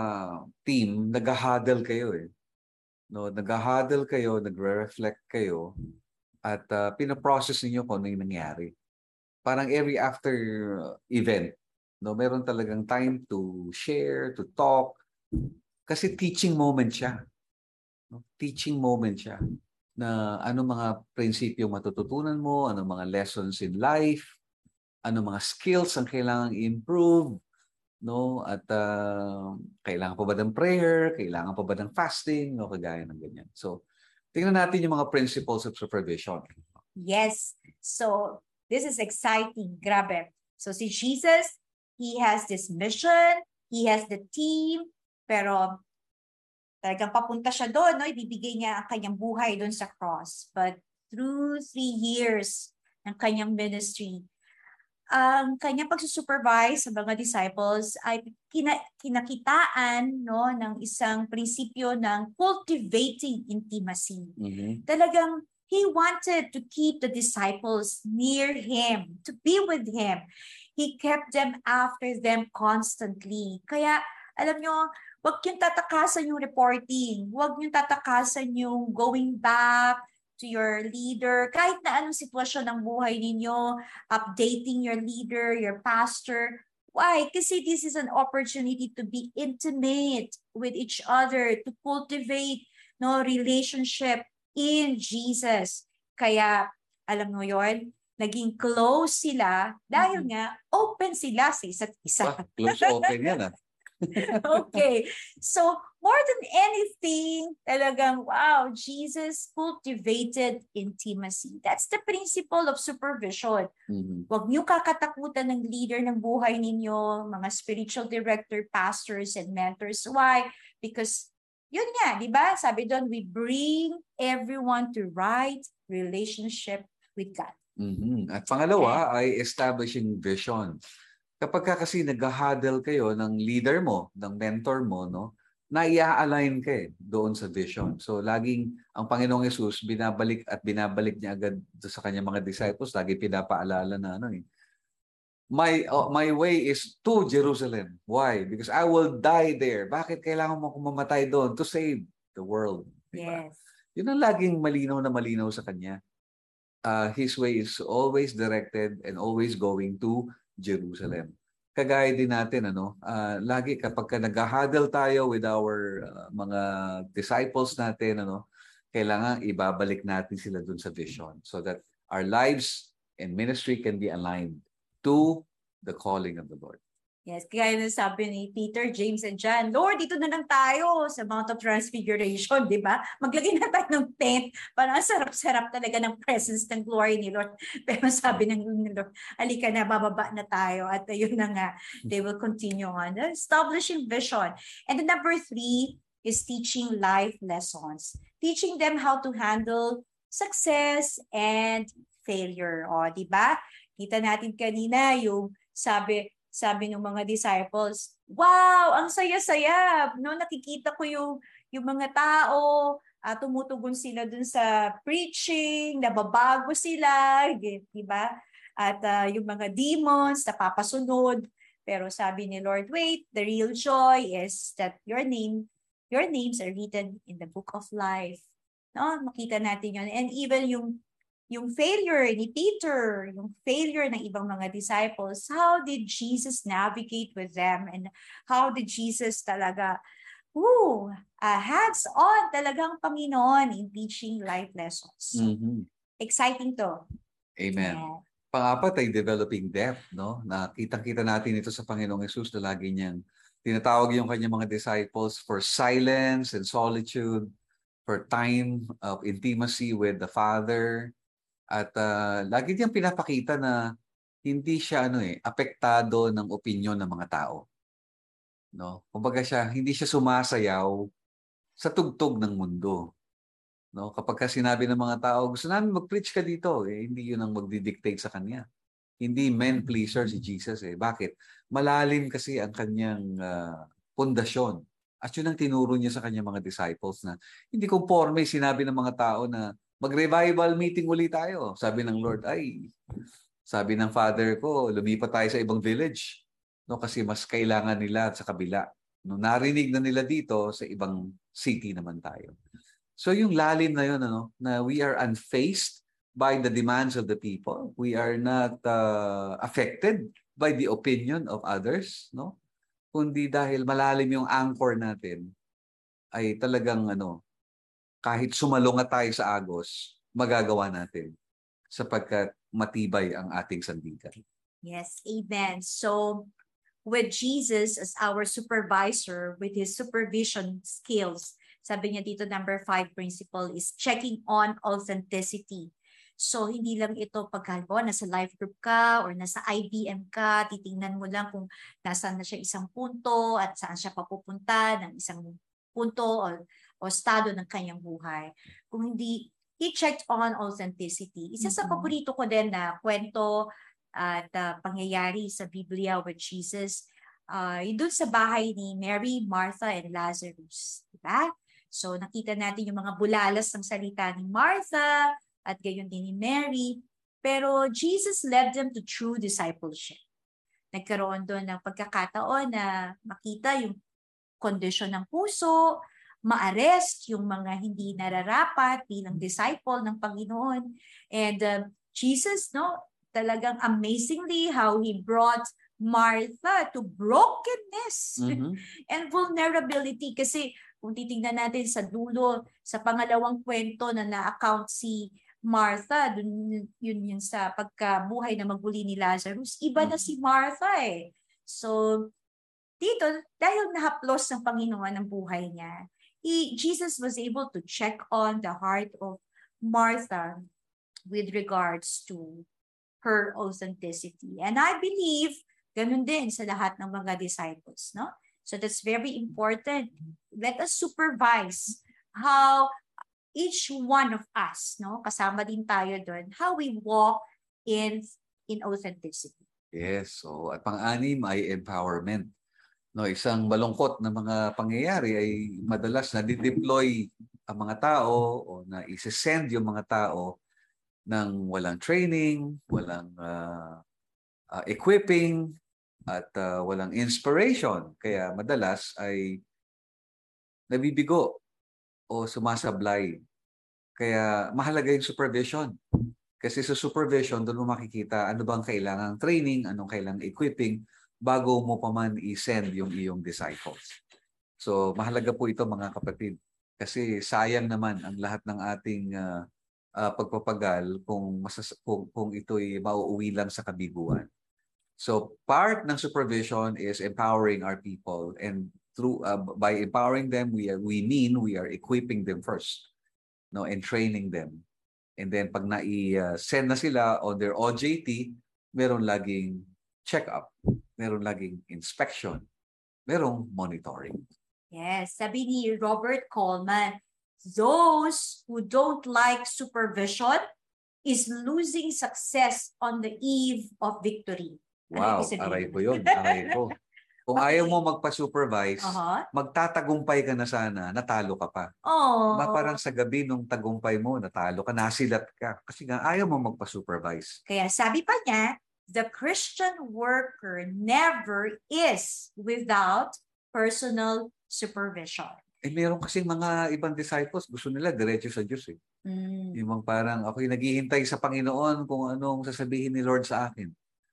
team, nag-huddle kayo eh. No, nag-huddle kayo, nagre-reflect kayo, at uh, pinaprocess ninyo kung ano yung nangyari. Parang every after event, no, meron talagang time to share, to talk. Kasi teaching moment siya. No? Teaching moment siya. Na ano mga prinsipyo matututunan mo, ano mga lessons in life, ano mga skills ang kailangang improve, no? At uh, kailangan pa ba ng prayer, kailangan pa ba ng fasting, no, kagaya ng ganyan. So, tingnan natin yung mga principles of supervision. Yes. So, this is exciting. Grabe. So si Jesus, he has this mission, he has the team, pero talagang papunta siya doon, no? Ibibigay niya ang kanyang buhay doon sa cross. But through three years ng kanyang ministry, ang kanyang pagsusupervise sa mga disciples ay kina, kinakitaan, no, ng isang prinsipyo ng cultivating intimacy. Mm-hmm. Talagang he wanted to keep the disciples near him, to be with him. He kept them after them constantly. Kaya, alam nyo, huwag yung tatakasan yung reporting. Huwag yung tatakasan yung going back to your leader. Kahit na anong sitwasyon ng buhay ninyo, updating your leader, your pastor. Why? Kasi this is an opportunity to be intimate with each other, to cultivate no relationship in Jesus. Kaya, alam mo yon, naging close sila dahil Mhm. nga open sila sa isa't isa. Ah, close open yan ah. Okay. So, more than anything, talagang, wow, Jesus cultivated intimacy. That's the principle of supervision. Mhm. Huwag niyo kakatakutan ng leader ng buhay ninyo, mga spiritual director, pastors, and mentors. Why? Because, yun nga, di ba? Sabi doon, we bring everyone to right relationship with God. Mhm. At pangalawa ay establishing vision. Kapag ka kasi nag-huddle kayo ng leader mo, ng mentor mo, no, na-i-align ka eh, doon sa vision. So laging ang Panginoong Yesus binabalik at binabalik niya agad doon sa kanyang mga disciples, lagi pinapaalala na ano eh. My uh, my way is to Jerusalem. Why? Because I will die there. Bakit kailangan mo akong mamatay doon? To save the world. Diba? Yes. Yun ang laging malinaw na malinaw sa kanya. Uh, his way is always directed and always going to Jerusalem. Kagaya din natin, ano, uh, lagi kapag ka nag-huddle tayo with our uh, mga disciples natin, ano, kailangan ibabalik natin sila dun sa vision so that our lives and ministry can be aligned to the calling of the Lord. Yes, kaya na sabi ni Peter, James, and John, Lord, dito na lang tayo sa Mount of Transfiguration, di ba? Maglagay na tayo ng tent. Parang sarap-sarap talaga ng presence ng glory ni Lord. Pero sabi ng Lord, alika na, bababa na tayo. At ayun na nga, they will continue on. Establishing vision. And the number three is teaching life lessons. Teaching them how to handle success and failure. O, di ba? Kita natin kanina yung sabi, sabi ng mga disciples, wow, ang saya-saya. No, nakikita ko yung, yung mga tao, uh, tumutugon sila dun sa preaching, nababago sila, di ba? At uh, yung mga demons, napapasunod. Pero sabi ni Lord, wait, the real joy is that your name, your names are written in the book of life. No, makita natin yun. And even yung yung failure ni Peter, yung failure ng ibang mga disciples, how did Jesus navigate with them and how did Jesus talaga, woo, uh, hands-on talagang Panginoon in teaching life lessons. Mm-hmm. Exciting to. Amen. Yeah. Pangapat ay developing depth, no? Na kitang-kita natin ito sa Panginoong Yesus na lagi niyang tinatawag yung kanyang mga disciples for silence and solitude, for time of intimacy with the Father. At uh, lagi niyang pinapakita na hindi siya ano eh, apektado ng opinyon ng mga tao. No? Kumbaga siya, hindi siya sumasayaw sa tugtog ng mundo. No? Kapag ka sinabi ng mga tao, gusto namin mag-preach ka dito, eh, hindi yun ang magdidictate sa kanya. Hindi man pleaser si Jesus eh. Bakit? Malalim kasi ang kanyang uh, pundasyon. At yun ang tinuro niya sa kanyang mga disciples na hindi conforme sinabi ng mga tao na mag-revival meeting uli tayo. Sabi ng Lord, ay, sabi ng Father ko, lumipat tayo sa ibang village. No, kasi mas kailangan nila sa kabila. No, narinig na nila dito, sa ibang city naman tayo. So yung lalim na yun, ano, na we are unfazed by the demands of the people. We are not uh, affected by the opinion of others, no? Kundi dahil malalim yung anchor natin, ay talagang ano, kahit sumalungat tayo sa agos, magagawa natin sapagkat matibay ang ating sandigan. Yes, amen. So, with Jesus as our supervisor, with his supervision skills, sabi niya dito, number five principle is checking on authenticity. So, hindi lang ito pagkalbo, nasa life group ka or nasa I B M ka, titingnan mo lang kung nasaan na siya isang punto at saan siya papupunta ng isang punto o, o estado ng kanyang buhay. Kung hindi, he checked on authenticity. Isa sa paborito ko din na kwento at uh, pangyayari sa Biblia with Jesus, uh, doon sa bahay ni Mary, Martha, and Lazarus. Diba? So, nakita natin yung mga bulalas ng salita ni Martha at gayon din ni Mary. Pero Jesus led them to true discipleship. Nagkaroon doon ng pagkakataon na makita yung kondisyon ng puso, ma-arrest yung mga hindi nararapat bilang disciple ng Panginoon. And uh, Jesus, no, talagang amazingly how he brought Martha to brokenness mm-hmm. and vulnerability. Kasi Kung titingnan natin sa dulo, sa pangalawang kwento na na-account si Martha, dun, yun yun sa pagkabuhay na maguli ni Lazarus, iba na si Martha eh. So, dito, dahil nahaplos ng Panginoon ang buhay niya, he, Jesus was able to check on the heart of Martha with regards to her authenticity. And I believe, ganun din sa lahat ng mga disciples, no? So that's very important. Let us supervise how each one of us, no, kasama din tayo doon, how we walk in in authenticity. Yes, so at pang-anim ay empowerment. No, isang malungkot na mga pangyayari ay madalas na di-deploy ang mga tao o na i-send yung mga tao ng walang training, walang uh, uh, equipping, at uh, walang inspiration. Kaya madalas ay nabibigo o sumasablay. Kaya mahalaga yung supervision. Kasi sa supervision, doon mo makikita ano bang kailangang training, anong kailangang equipping, bago mo pa man i-send yung iyong disciples. So mahalaga po ito mga kapatid. Kasi sayang naman ang lahat ng ating uh, uh, pagpapagal kung, masas kung, kung ito'y mauuwi lang sa kabiguan. So part ng supervision is empowering our people, and through uh, by empowering them, we are, we mean we are equipping them first, no, and training them. And then pag na-i-send na sila on their O J T, meron laging check-up, meron laging inspection, merong monitoring. Yes, sabi ni Robert Coleman, those who don't like supervision is losing success on the eve of victory. Wow, aray ko yun, aray ko. Kung okay. Ayaw mo magpa-supervise, uh-huh. magtatagumpay ka na sana, natalo ka pa. Oh. Parang sa gabi nung tagumpay mo, natalo ka, nasilat ka. Kasi nga ayaw mo magpa-supervise. Kaya sabi pa niya, the Christian worker never is without personal supervision. Eh, meron kasing mga ibang disciples, gusto nila diretso sa Diyos eh. Mm. Yung parang ako'y naghihintay sa Panginoon kung anong sasabihin ni Lord sa akin.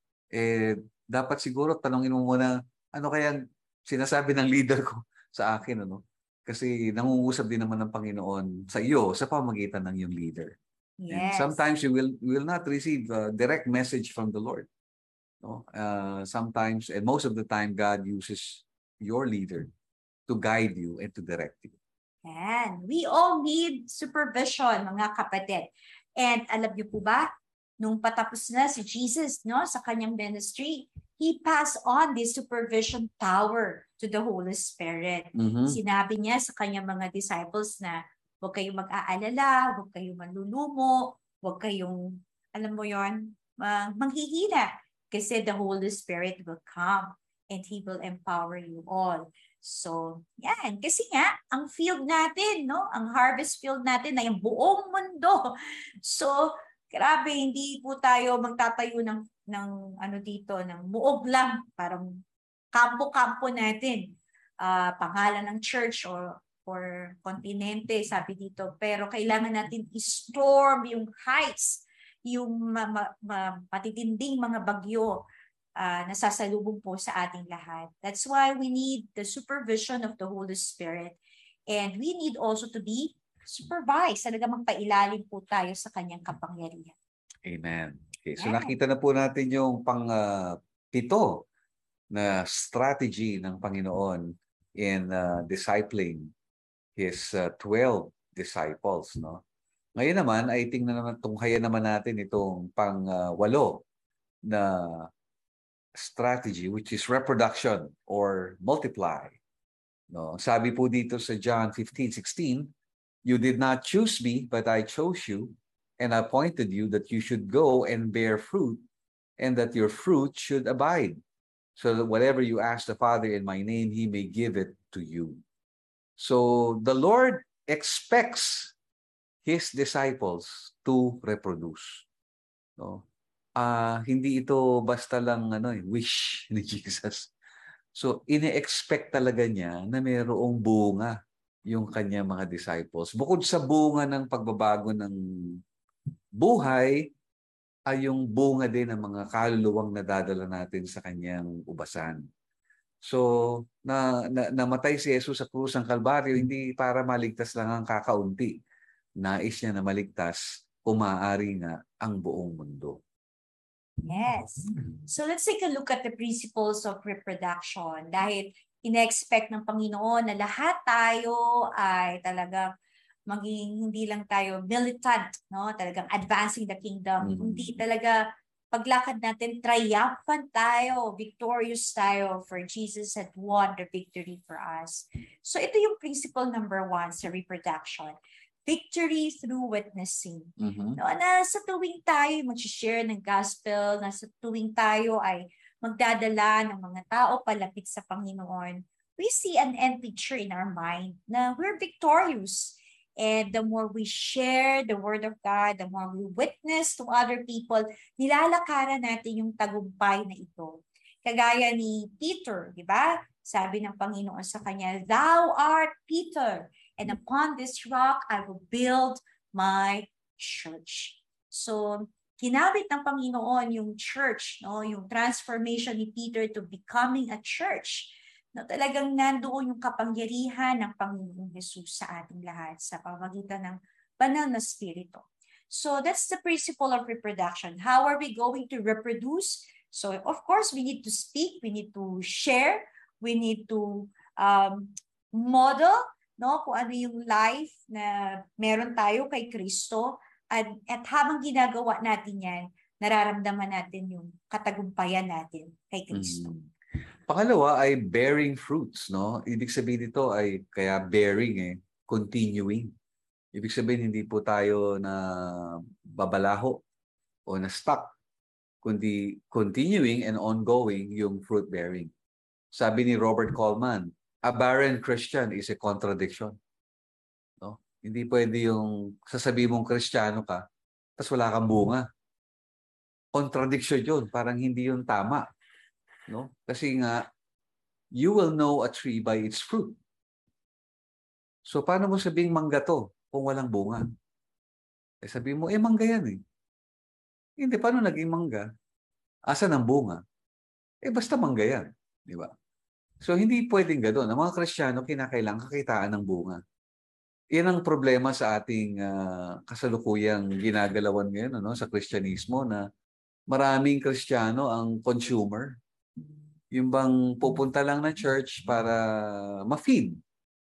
Eh, dapat siguro tanongin mo muna, ano kaya sinasabi ng leader ko sa akin, ano? Kasi nangungusap din naman ng Panginoon sa iyo sa pamamagitan ng iyong leader. Yes. And sometimes you will will not receive a direct message from the Lord. No? Uh, sometimes, and most of the time, God uses your leader to guide you and to direct you. And we all need supervision, mga kapatid. And alam niyo po ba, nung patapos na si Jesus, no, sa kanyang ministry, He passed on this supervision power to the Holy Spirit. Mm-hmm. Sinabi niya sa kanyang mga disciples na huwag kayong mag-aalala, huwag kayong manlulumo, huwag kayong, alam mo yon, uh, manghihina. Kasi the Holy Spirit will come and He will empower you all. So, yan. Kasi nga, ang field natin, no, ang harvest field natin ay ang buong mundo. So, grabe, hindi po tayo magtatayo ng ng ano dito, ng muog lang, parang kampo-kampo natin, uh, pangalan ng church or or kontinente, sabi dito. Pero kailangan natin i-storm yung heights, yung ma- ma- ma- matitinding mga bagyo uh, na sasalubong po sa ating lahat. That's why we need the supervision of the Holy Spirit. And we need also to be supervised. Talaga magpailalim po tayo sa kanyang kapangyarihan. Amen. Okay, so yeah. Nakita na po natin yung pang uh, pito na strategy ng Panginoon in uh, discipling His uh, twelve disciples, no? Ngayon naman ay tingnan naman, tunghayan naman natin itong pang uh, walo na strategy, which is reproduction or multiply. No? Sabi po dito sa John fifteen sixteen, you did not choose me, but I chose you and appointed you that you should go and bear fruit, and that your fruit should abide, so that whatever you ask the Father in my name, He may give it to you. So the Lord expects His disciples to reproduce. No? Uh, hindi ito basta lang ano, wish ni Jesus. So ine-expect talaga niya na mayroong bunga yung kanyang mga disciples. Bukod sa bunga ng pagbabago ng buhay, ay yung bunga din ng mga kaluluwang nadadala natin sa kanyang ubasan. So, na, na namatay si Jesus sa krus ng Kalbaryo, hindi para maligtas lang ang kakaunti. Nais niya na maligtas, kung maaari nga, ang buong mundo. Yes. So let's take a look at the principles of reproduction. Dahil ina-expect ng Panginoon na lahat tayo ay talagang maging hindi lang tayo militant, no? Talagang advancing the kingdom. Mm. Hindi talaga paglakad natin, triumphant tayo, victorious tayo, for Jesus had won the victory for us. So ito yung principle number one sa reproduction. Victory through witnessing. Mhm. No, na sa tuwing tayo mag-share ng gospel, na sa tuwing tayo ay magdadala ng mga tao palapit sa Panginoon, we see an end picture in our mind na we're victorious. And the more we share the word of God, the more we witness to other people, nilalakaran natin yung tagumpay na ito. Kagaya ni Peter, di ba? Sabi ng Panginoon sa kanya, "Thou art Peter, and upon this rock I will build my church." So, ginamit ng Panginoon yung church, no? Yung transformation ni Peter to becoming a church. No, talagang nandoon yung kapangyarihan ng Panginoong Jesus sa ating lahat sa pamamagitan ng banal na spirito. So, that's the principle of reproduction. How are we going to reproduce? So, of course, we need to speak, we need to share, we need to um, model, no, kung ano yung life na meron tayo kay Kristo. At, at habang ginagawa natin yan, nararamdaman natin yung katagumpayan natin kay Kristo. Mm. Pangalawa ay bearing fruits, no? Ibig sabihin dito ay kaya bearing eh, continuing. Ibig sabihin hindi po tayo na babalaho o na stuck, kundi continuing and ongoing yung fruit bearing. Sabi ni Robert Coleman, a barren Christian is a contradiction. No? Hindi pwede yung sasabihin mong Kristiyano ka, tapos wala kang bunga. Contradiction yun, parang hindi yun tama. No? Kasi nga, you will know a tree by its fruit. So, paano mo sabing mangga to kung walang bunga? Eh, sabihin mo, eh, mangga yan eh. Hindi, paano naging mangga? Asan ang bunga? Eh, basta mangga yan. Di ba? So, hindi pwedeng gano'n. Ang mga Kristiyano, kinakailangan kakitaan ng bunga. Yan ang problema sa ating uh, kasalukuyang ginagalawan ngayon ano, sa Kristyanismo na maraming Kristiyano ang consumer. Yung bang pupunta lang na church para ma-feed.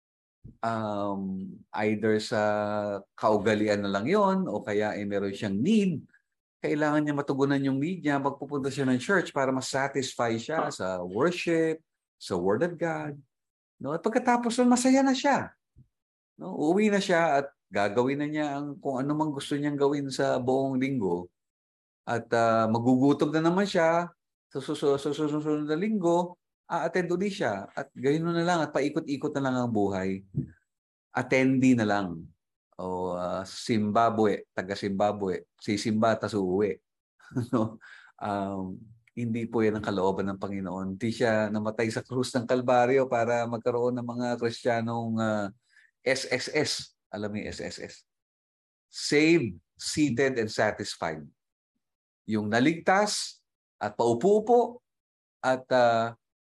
Um, either sa kaugalian na lang yon o kaya eh, meron siyang need. Kailangan niya matugunan yung need niya. Magpupunta siya ng church para ma-satisfy siya sa worship, sa Word of God. No? At pagkatapos nun, masaya na siya. No? Uuwi na siya at gagawin na niya ang, kung ano mang gusto niyang gawin sa buong linggo. At uh, magugutom na naman siya sa susunod na linggo, a-attend ulit siya. At gayon na lang, at paikot-ikot na lang ang buhay. Attendee na lang. O uh, Zimbabwe, taga-Zimbabwe, sisimba, tas uuwi. no? um, hindi po yan ang kalooban ng Panginoon. Hindi siya namatay sa krus ng Kalbaryo para magkaroon ng mga Kristiyanong uh, S S S. Alam mo yung S S S? Saved, seated, and satisfied. Yung naligtas at paupo-upo at uh,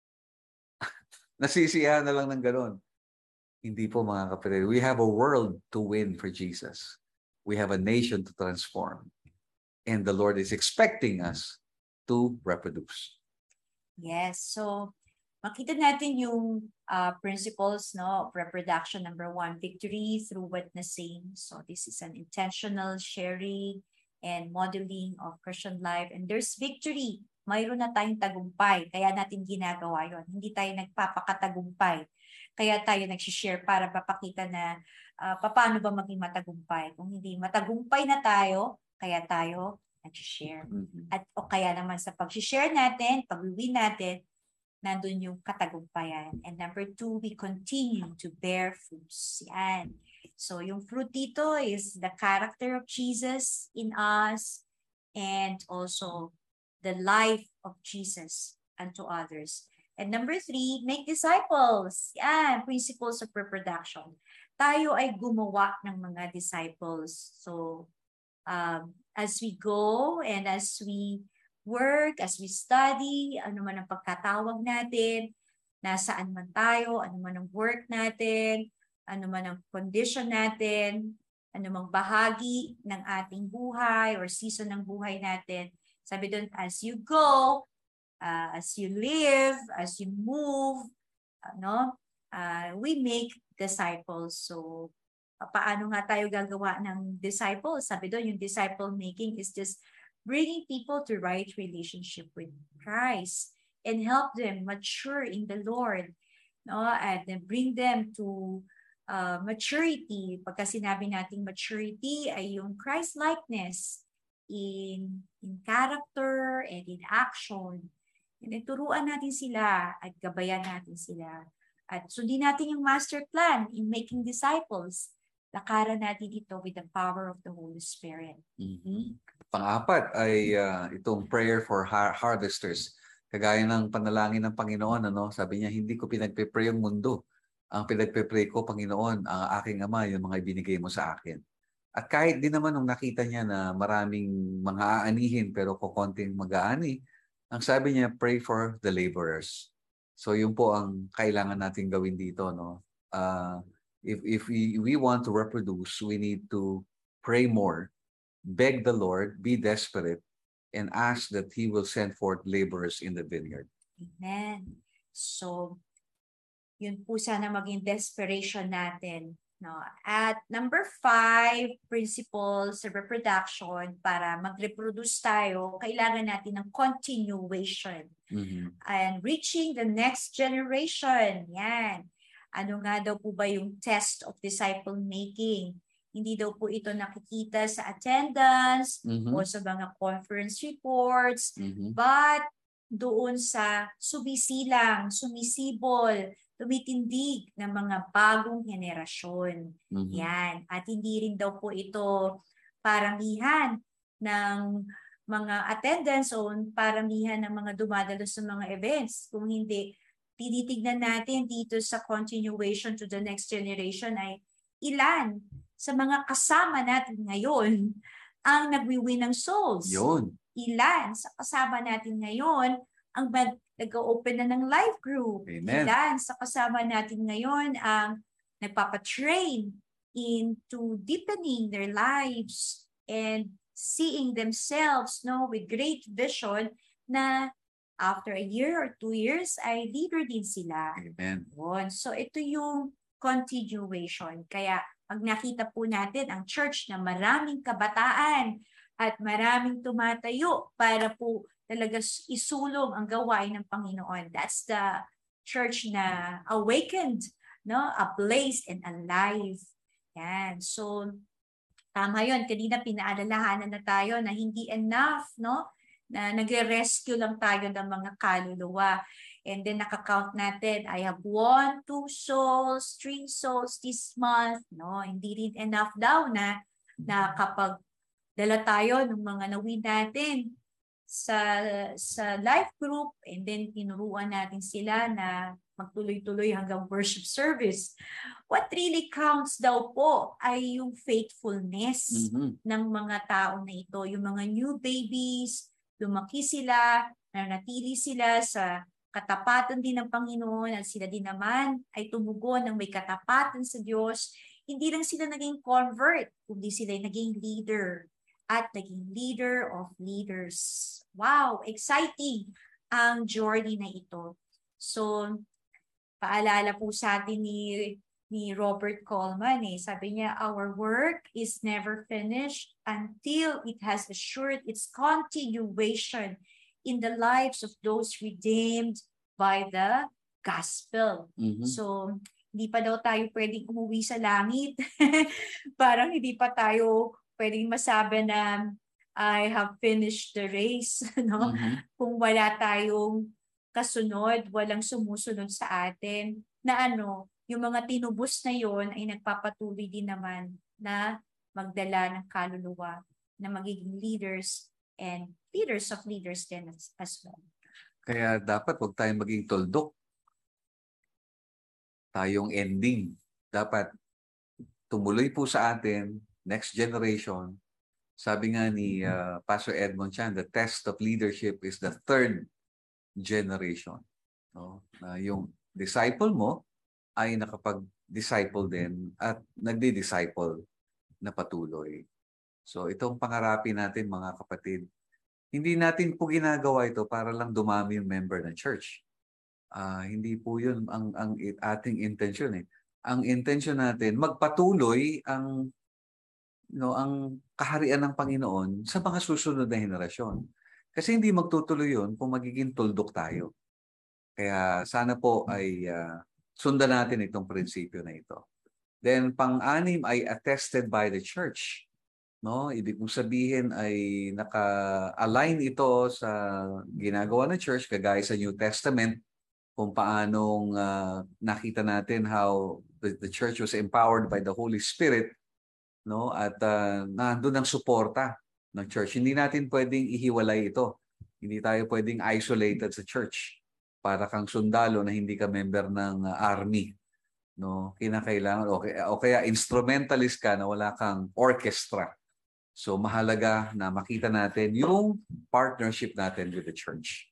nasisiyahan na lang ng gano'n. Hindi po mga kapatid. We have a world to win for Jesus. We have a nation to transform. And the Lord is expecting us to reproduce. Yes. So, makita natin yung uh, principles no, of reproduction. Number one, victory through witnessing. So, this is an intentional sharing and modeling of Christian life. And there's victory. Mayroon na tayong tagumpay. Kaya natin ginagawa yon. Hindi tayo nagpapakatagumpay. Kaya tayo nagsishare para mapakita na uh, paano ba maging matagumpay. Kung hindi matagumpay na tayo, kaya tayo nagsishare. Mm-hmm. At o kaya naman sa pag-share natin, pag-uwi natin, nandun yung katagumpayan. And number two, we continue to bear fruits. Yan. So yung fruit dito is the character of Jesus in us and also the life of Jesus unto others. And number three, make disciples. Yan, principles of reproduction. Tayo ay gumawa ng mga disciples. So um, as we go and as we work, as we study, ano man ang pagkatawag natin, nasaan man tayo, ano man ang work natin, ano man ang condition natin, ano mang bahagi ng ating buhay or season ng buhay natin. Sabi doon, as you go, uh, as you live, as you move, ano, uh, we make disciples. So, paano nga tayo gagawa ng disciples? Sabi doon, yung disciple making is just bringing people to right relationship with Christ and help them mature in the Lord, no? And then bring them to uh, maturity. Pagka sinabi nating maturity ay yung Christ-likeness in, in character and in action. And then turuan natin sila at gabayan natin sila. At sundin natin yung master plan in making disciples. Lakaran natin ito with the power of the Holy Spirit. Mm-hmm. Pang-apat ay uh, itong prayer for har- harvesters. Kagaya ng panalangin ng Panginoon, ano? Sabi niya, hindi ko pinagpe-pray ang mundo. Ang pinagpe-pray ko, Panginoon, ang aking Ama, yung mga ibinigay mo sa akin. At kahit din naman nung nakita niya na maraming mga aanihin pero kukonting mag-aani, ang sabi niya, pray for the laborers. So yun po ang kailangan natin gawin dito, no? Uh, if if we, we want to reproduce, we need to pray more, beg the Lord, be desperate, and ask that He will send forth laborers in the vineyard. Amen. So, yun po sana maging desperation natin. No? At number five, principles of reproduction, para mag-reproduce tayo, kailangan natin ng continuation. Mm-hmm. And reaching the next generation. Yan. Ano nga daw po ba yung test of disciple making? Hindi daw po ito nakikita sa attendance mm-hmm. o sa mga conference reports, mm-hmm. but doon sa sumisilang, sumisibol, tumitindig ng mga bagong henerasyon. Mm-hmm. Yan. At hindi rin daw po ito paramihan ng mga attendance o paramihan ng mga dumadalo sa mga events. Kung hindi, tinitignan natin dito sa continuation to the next generation ay ilan sa mga kasama natin ngayon ang nagwi-win ng souls. Yun. Ilan sa kasama natin ngayon ang nag-open na ng life group. Amen. Ilan sa kasama natin ngayon ang nagpapatrain into deepening their lives and seeing themselves, no, with great vision na after a year or two years ay leader din sila. Amen. Yun. So ito yung continuation. Kaya pag nakita po natin ang church na maraming kabataan at maraming tumatayo para po talaga isulong ang gawain ng Panginoon. That's the church na awakened, no, ablaze and alive. Yan. So tama yun. Kanina pinaalalahanan na tayo na hindi enough, no, na nagre-rescue lang tayo ng mga kaluluwa. And then nakakount natin, I have one, two souls, three souls this month. No, hindi rin enough daw na, na kapag dala tayo ng mga nawin natin sa, sa life group and then tinuruan natin sila na magtuloy-tuloy hanggang worship service. What really counts daw po ay yung faithfulness mm-hmm. ng mga tao na ito. Yung mga new babies, lumaki sila, nanatili sila sa katapatan din ng Panginoon at sila din naman ay tumugon ng may katapatan sa Diyos. Hindi lang sila naging convert, kundi sila naging leader at naging leader of leaders. Wow, exciting ang journey na ito. So, paalala po sa atin ni, ni Robert Coleman, eh, sabi niya, our work is never finished until it has assured its continuation in the lives of those redeemed by the gospel. Mm-hmm. So, hindi pa daw tayo pwedeng umuwi sa langit. Parang hindi pa tayo pwedeng masabi na I have finished the race. No? Mm-hmm. Kung wala tayong kasunod, walang sumusunod sa atin, na ano, yung mga tinubos na yon ay nagpapatuloy din naman na magdala ng kaluluwa na magiging leaders and leaders of leaders din as, as well. Kaya dapat huwag tayong maging tuldok. Tayong ending. Dapat tumuloy po sa atin, next generation. Sabi nga ni uh, Pastor Edmond Chan, the test of leadership is the third generation. No? Uh, yung disciple mo ay nakapag-disciple din at nagdi-disciple na patuloy. So itong pangarapin natin mga kapatid, hindi natin po ginagawa ito para lang dumami yung member ng church. Uh, hindi po yun ang, ang ating intention eh. Ang intention natin, magpatuloy ang, no, ang kaharian ng Panginoon sa mga susunod na henerasyon. Kasi hindi magtutuloy yun kung magiging tuldok tayo. Kaya sana po ay uh, sundan natin itong prinsipyo na ito. Then pang-anim ay attested by the church. No, ibig kong sabihin ay naka-align ito sa ginagawa ng church kagaya sa New Testament kung paanong uh, nakita natin how the, the church was empowered by the Holy Spirit, no? At uh, nandoon ang suporta ng church. Hindi natin pwedeng ihiwalay ito. Hindi tayo pwedeng isolated sa church para kang sundalo na hindi ka member ng uh, army, no? Kinakailangan o kaya, o kaya instrumentalist ka na wala kang orchestra. So mahalaga na makita natin yung partnership natin with the church.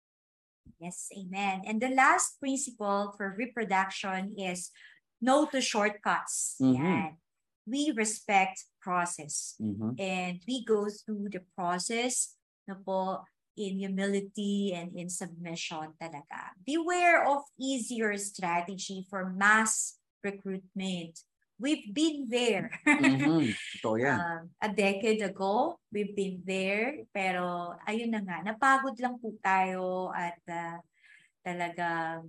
Yes, amen. And the last principle for reproduction is no to shortcuts. Mm-hmm. Yan. We respect process. Mm-hmm. And we go through the process na po in humility and in submission talaga. Beware of easier strategy for mass recruitment. We've been there. Mm-hmm. So, yeah. uh, a decade ago, we've been there. Pero ayun na nga, napagod lang po tayo at uh, talagang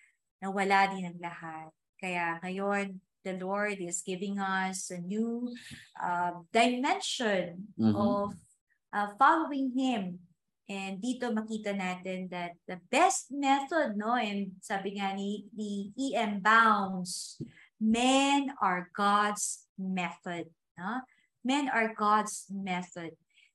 nawala din ang lahat. Kaya ngayon, the Lord is giving us a new uh, dimension mm-hmm. of uh, following Him. And dito makita natin that the best method, no, and sabi nga ni, ni E M Bounds, men are God's method. No? Men are God's method.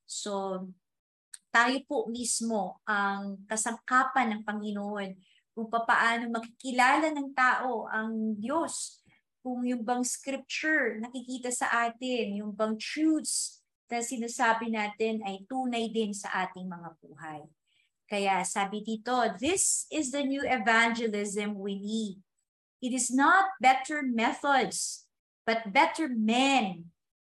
So, tayo po mismo ang kasangkapan ng Panginoon kung paano makikilala ng tao ang Diyos. Kung yung bang scripture nakikita sa atin, yung bang truths na sinasabi natin ay tunay din sa ating mga buhay. Kaya sabi dito, this is the new evangelism we need. It is not better methods, but better men.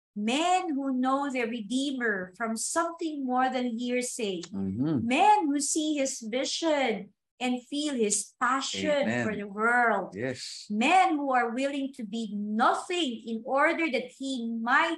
Men who know their Redeemer from something more than hearsay. Mm-hmm. Men who see His vision and feel His passion Amen. for the world. Yes. Men who are willing to be nothing in order that He might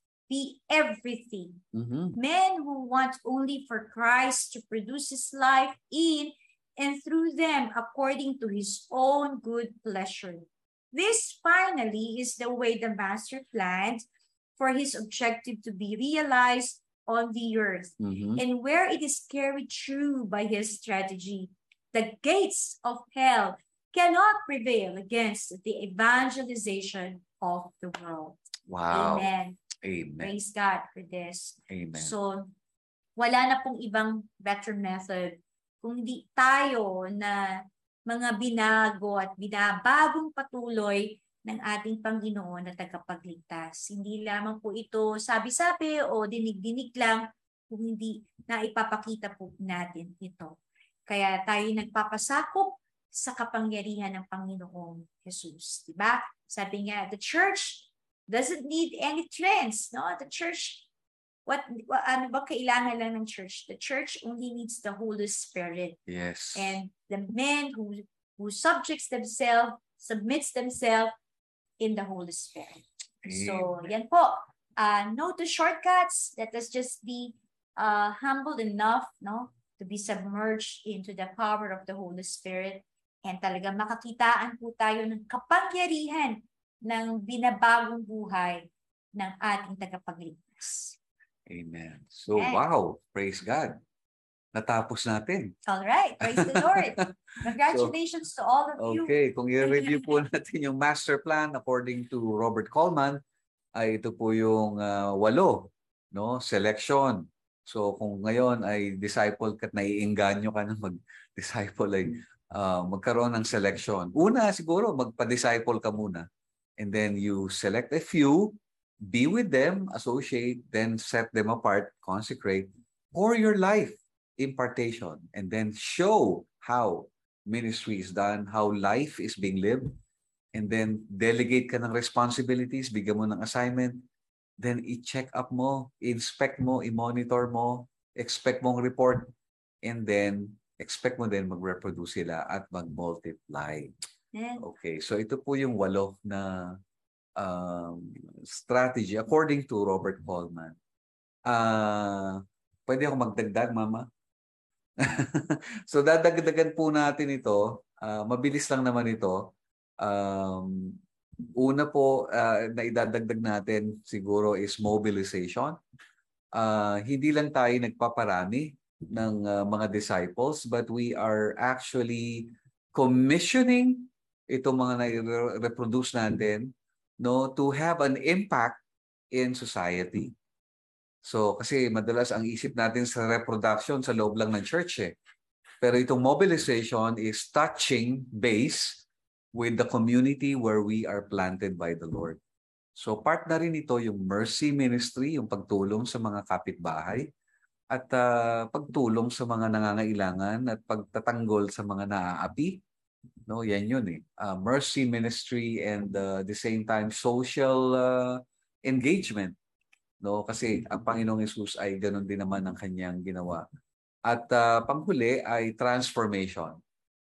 be everything. Mm-hmm. Men who want only for Christ to produce His life in and through them according to His own good pleasure. This finally is the way the Master planned for His objective to be realized on the earth. Mm-hmm. And where it is carried through by His strategy, the gates of hell cannot prevail against the evangelization of the world. Wow. Amen. Amen. Praise God for this. Amen. So, wala na pong ibang better method kung hindi tayo na mga binago at binabagong patuloy ng ating Panginoon na tagapagligtas. Hindi lamang po ito sabi-sabi o dinig-dinig lang, kung hindi na ipapakita po natin ito. Kaya tayo nagpapasakop sa kapangyarihan ng Panginoong Jesus. Diba? Sabi nga, the church doesn't need any trends. No? The church, what, what ano ba kailangan lang ng church? The church only needs the Holy Spirit. Yes. And the men who who subjects themselves, submits themselves in the Holy Spirit. Amen. So, yan po. Uh, no to shortcuts. Let us just be uh, humble enough, no, to be submerged into the power of the Holy Spirit. And talaga makakitaan po tayo ng kapangyarihan ng binabagong buhay ng ating tagapagligtas. Amen. So, Amen. wow. Praise God. Natapos natin. All right. Praise the Lord. Congratulations so, to all of you. Okay. Kung i-review po natin yung master plan according to Robert Coleman, ay ito po yung uh, walo, no? Selection. So, kung ngayon ay disciple ka at naiinganyo ka na mag-disciple, ay uh, magkaroon ng selection. Una, siguro, magpa-disciple ka muna. And then you select a few, be with them, associate, then set them apart, consecrate, pour your life, impartation, and then show how ministry is done, how life is being lived, and then delegate ka ng responsibilities, bigyan mo ng assignment, then i-check up mo, i-inspect mo, i-monitor mo, expect mong report, and then expect mo din mag-reproduce sila at mag-multiply. Amen. Okay, so ito po yung walo na um, strategy according to Robert Coleman. Uh, pwede ako magdagdag, Mama? So dadagdagan po natin ito. Uh, mabilis lang naman ito. Um, una po uh, na idadagdag natin siguro is mobilization. Uh, hindi lang tayo nagpaparami ng uh, mga disciples, but we are actually commissioning itong mga na-reproduce natin, no, to have an impact in society. So, kasi madalas ang isip natin sa reproduction sa loob lang ng church eh. Pero itong mobilization is touching base with the community where we are planted by the Lord. So, part na rin ito yung mercy ministry, yung pagtulong sa mga kapitbahay at uh, pagtulong sa mga nangangailangan at pagtatanggol sa mga naaapi. No, yan yun eh. Uh, mercy ministry and uh, the same time social uh, engagement. No, kasi ang Panginoong Hesus ay ganoon din naman ang kanyang ginawa. At uh, panghuli ay transformation.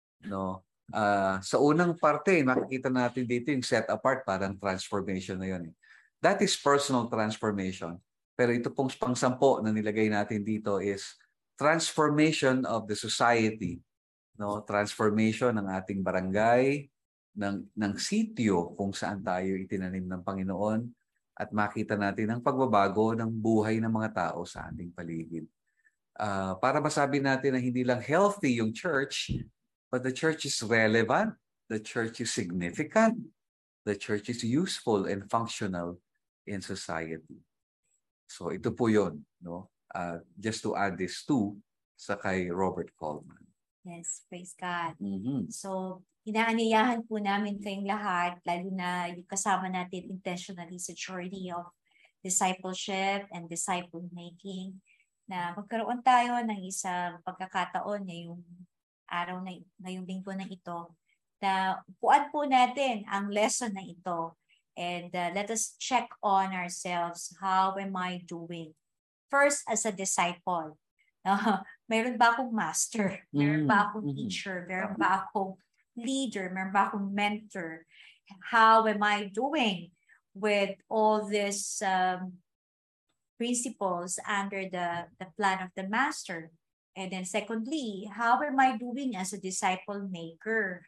No? Uh, sa unang parte, makikita natin dito yung set apart, parang transformation na yun. Eh. That is personal transformation. Pero ito pong pangsampo na nilagay natin dito is transformation of the society. No? Transformation ng ating barangay, ng, ng sitio kung saan tayo itinanim ng Panginoon, at makita natin ang pagbabago ng buhay ng mga tao sa ating paligid. Uh, para masabi natin na hindi lang healthy yung church, but the church is relevant, the church is significant, the church is useful and functional in society. So ito po yun, no? Uh, just to add this to sa kay Robert Coleman. Yes, praise God. Mm-hmm. So, inaanyayahan po namin kayong lahat, lalo na yung kasama natin intentionally sa journey of discipleship and disciple making, na magkaroon tayo ng isang pagkakataon ngayong araw na ngayong linggo na ito, na upuan po natin ang lesson na ito and uh, let us check on ourselves. How am I doing? First, as a disciple. Uh, meron ba akong master? Meron ba akong teacher? Meron ba akong leader? Meron ba akong mentor? How am I doing with all these um, principles under the, the plan of the master? And then secondly, how am I doing as a disciple maker?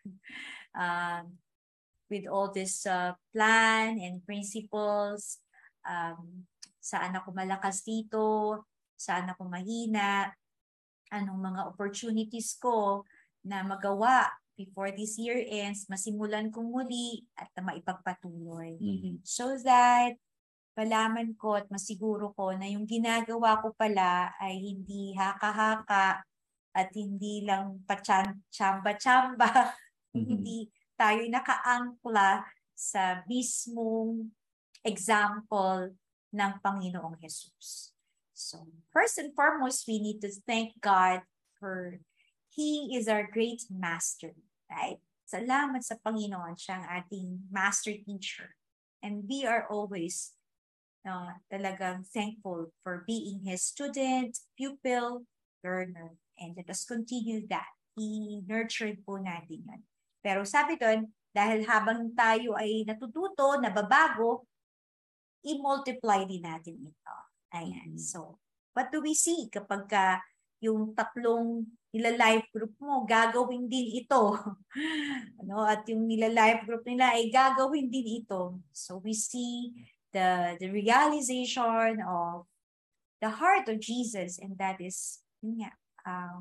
Um, with all this uh, plan and principles, um, saan ako malakas dito? Saan ako mahina, anong mga opportunities ko na magawa before this year ends, masimulan kong muli at na maipagpatuloy. Mm-hmm. So that malaman ko at masiguro ko na yung ginagawa ko pala ay hindi haka-haka at hindi lang pa-chamba-chamba, mm-hmm. hindi tayo nakaangkla sa mismong example ng Panginoong Jesus. So, first and foremost, we need to thank God for He is our great master, right? Salamat sa Panginoon, siya ang ating master teacher. And we are always uh, talagang thankful for being His student, pupil, learner. And let us continue that. I-nurtured po natin yan. Pero sabi doon, dahil habang tayo ay natututo, nababago, i-multiply din natin ito. Ayan. So, what do we see kapag ka yung tatlong nila-life group mo, gagawin din ito. Ano? At yung nila-life group nila ay gagawin din ito. So, we see the, the realization of the heart of Jesus, and that is, yun nga, uh,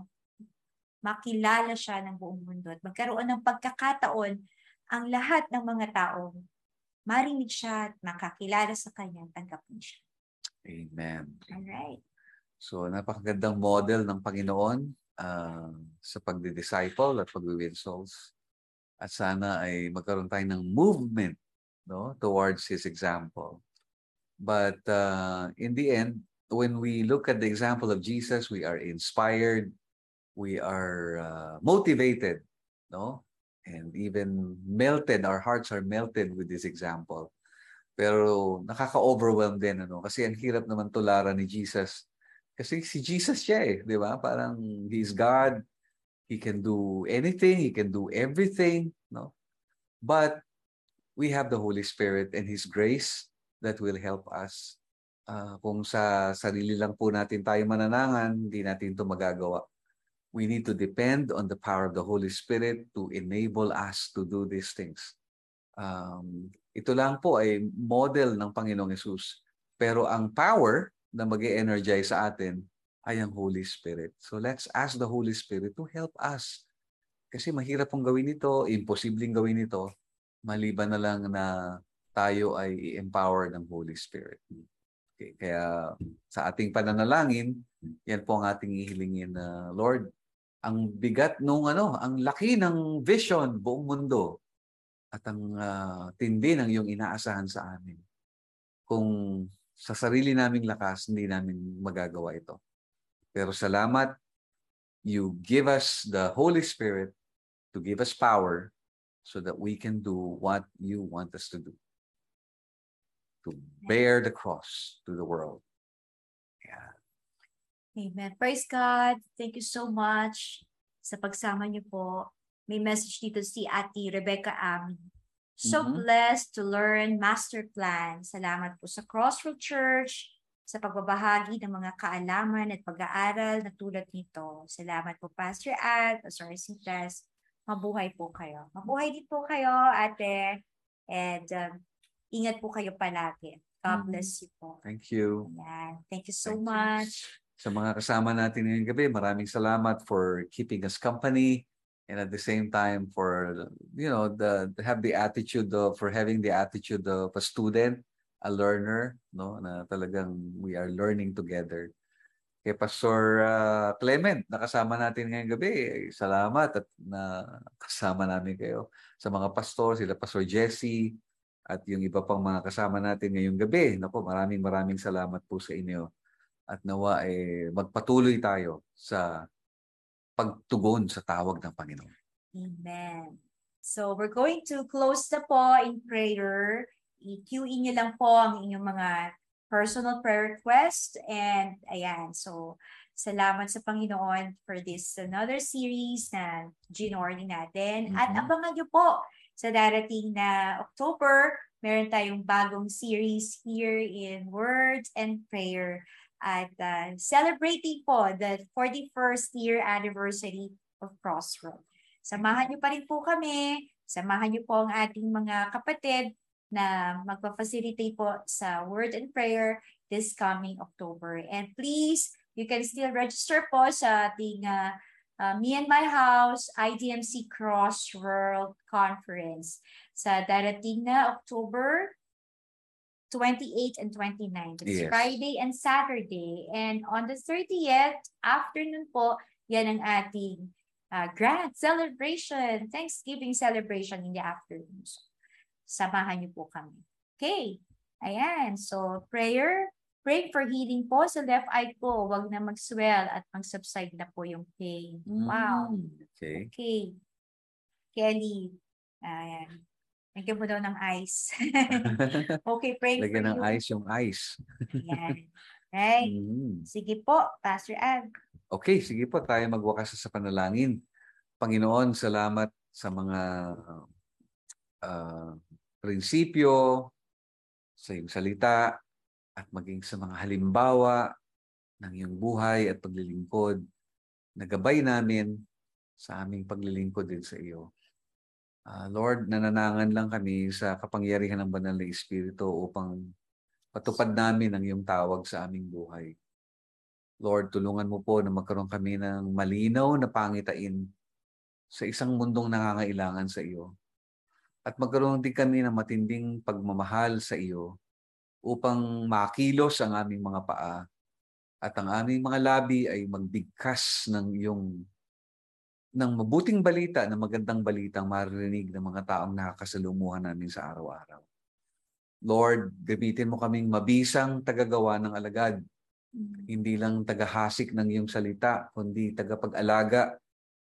makilala siya ng buong mundo at magkaroon ng pagkakataon ang lahat ng mga taong marinig siya at makakilala sa kanya, tanggapin siya. Amen. Alright. So, napakagandang model ng Panginoon uh, sa pagdi-disciple at pag-win souls. At sana ay magkaroon tayo ng movement, no, towards His example. But uh, in the end, when we look at the example of Jesus, we are inspired, we are uh, motivated, no? And even melted, our hearts are melted with this example. Pero nakaka-overwhelm din, ano? Kasi ang hirap naman tularan ni Jesus. Kasi si Jesus siya eh, di ba? Parang He's God. He can do anything. He can do everything, no? But we have the Holy Spirit and His grace that will help us. Uh, kung sa sarili lang po natin tayo mananangan, hindi natin ito magagawa. We need to depend on the power of the Holy Spirit to enable us to do these things. Um, ito lang po ay model ng Panginoong Hesus. Pero ang power na mag-e-energize sa atin ay ang Holy Spirit. So let's ask the Holy Spirit to help us. Kasi mahirap pong gawin ito, imposibleng gawin ito, maliban na lang na tayo ay i-empower ng Holy Spirit. Okay, kaya sa ating pananalangin, yan po ang ating ihilingin na, Lord, ang bigat nung ano, ang laki ng vision buong mundo at ang uh, tindi ng iyong inaasahan sa amin. Kung sa sarili naming lakas, hindi namin magagawa ito. Pero salamat, you give us the Holy Spirit to give us power so that we can do what you want us to do. To bear the cross to the world. Yeah. Amen. Praise God. Thank you so much sa pagsama niyo po. May message dito si Ate Rebecca Ami. So Mhm. blessed to learn master plan. Salamat po sa Crossroad Church sa pagbabahagi ng mga kaalaman at pag-aaral na tulad nito. Salamat po Pastor Ad, Pastor Citas. Mabuhay po kayo. Mabuhay din po kayo, ate. And um, ingat po kayo palagi. God bless you po. Thank you. Ayan. Thank you so Thank you. much. Sa mga kasama natin ngayong gabi, maraming salamat for keeping us company and at the same time for, you know, the, the have the attitude of, for having the attitude of a student, a learner, no, na talagang we are learning together. Kay Pastor uh, Clement, nakasama natin ngayong gabi. Salamat at na kasama namin kayo. Sa mga pastor, sila Pastor Jesse at yung iba pang mga kasama natin ngayong gabi. Naku, maraming maraming salamat po sa inyo. At nawa eh, magpatuloy tayo sa pagtugon sa tawag ng Panginoon. Amen. So we're going to close the po in prayer. I-Q in nyo lang po ang inyong mga personal prayer request. And ayan, so salamat sa Panginoon for this another series na ginorny natin. At Mhm. abangan nyo po sa darating na October, meron tayong bagong series here in Words and Prayer at uh, celebrating po the forty-first year anniversary of Crossroad. Samahan niyo pa rin po kami, samahan niyo po ang ating mga kapatid na magpa-facilitate po sa Word and Prayer this coming October. And please, you can still register po sa ating uh, uh, Me and My House I D M C Cross World Conference sa darating na October twenty-eighth and twenty-ninth. It's Yes. Friday and Saturday. And on the thirtieth, afternoon po, yan ang ating uh, grand celebration, Thanksgiving celebration in the afternoon. So, samahan niyo po kami. Okay. Ayan. So, prayer. Pray for healing po sa left eye ko. Huwag na mag-swell at mag-subside na po yung pain. Wow. Mm, okay. Okay. Kelly. Ayan. Lagyan mo daw ng ice. Okay, pray for Lagyan ng you. ice yung ice. Ayan. Right. Mhm. Sige po, Pastor Ag. Okay, sige po tayo magwakas sa panalangin. Panginoon, salamat sa mga uh, prinsipyo, sa iyong salita, at maging sa mga halimbawa ng iyong buhay at paglilingkod na gabay namin sa aming paglilingkod din sa iyo. Uh, Lord, nananangan lang kami sa kapangyarihan ng Banal na Espiritu upang patupad namin ang iyong tawag sa aming buhay. Lord, tulungan mo po na magkaroon kami ng malinaw na pangitain sa isang mundong nangangailangan sa iyo. At magkaroon din kami ng matinding pagmamahal sa iyo upang makilos ang aming mga paa at ang aming mga labi ay magbigkas ng iyong ng mabuting balita, ng magandang balitang maririnig ng mga taong nakakasalumuhan namin sa araw-araw. Lord, gamitin mo kaming mabisang tagagawa ng alagad. Hindi lang tagahasik ng iyong salita, kundi tagapag-alaga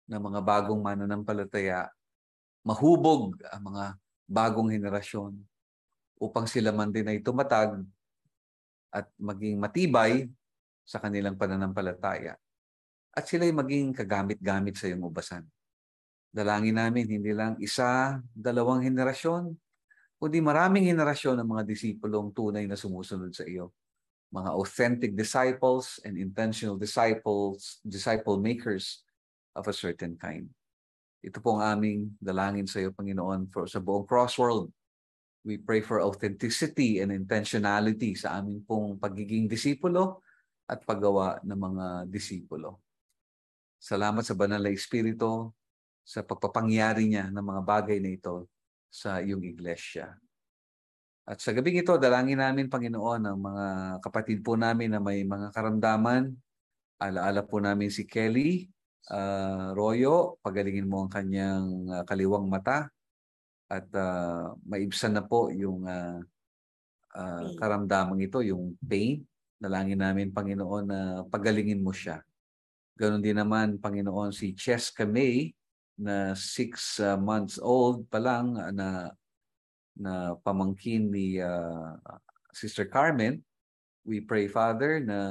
ng mga bagong mananampalataya, mahubog ang mga bagong henerasyon upang sila man din ay tumatag at maging matibay sa kanilang pananampalataya. At sila'y maging kagamit-gamit sa iyong ubasan. Dalangin namin hindi lang isa, dalawang henerasyon, kundi maraming henerasyon ng mga disipulong tunay na sumusunod sa iyo. Mga authentic disciples and intentional disciples, disciple makers of a certain kind. Ito po ang aming dalangin sa iyo, Panginoon, for sa buong Crossworld. We pray for authenticity and intentionality sa aming pong pagiging disipulo at paggawa ng mga disipulo. Salamat sa Banal na Espiritu sa pagpapangyari niya ng mga bagay na ito sa iyong iglesia. At sa gabing ito, dalangin namin, Panginoon, ang mga kapatid po namin na may mga karamdaman. Alaala po namin si Kelly uh, Royo, pagalingin mo ang kanyang uh, kaliwang mata at uh, maibsan na po yung uh, uh, karamdaman ito, yung pain. Dalangin namin, Panginoon, na pagalingin mo siya. Ganon din naman, Panginoon, si Cheska May na six uh, months old pa lang uh, na na pamangkin ni uh, Sister Carmen. We pray, Father, na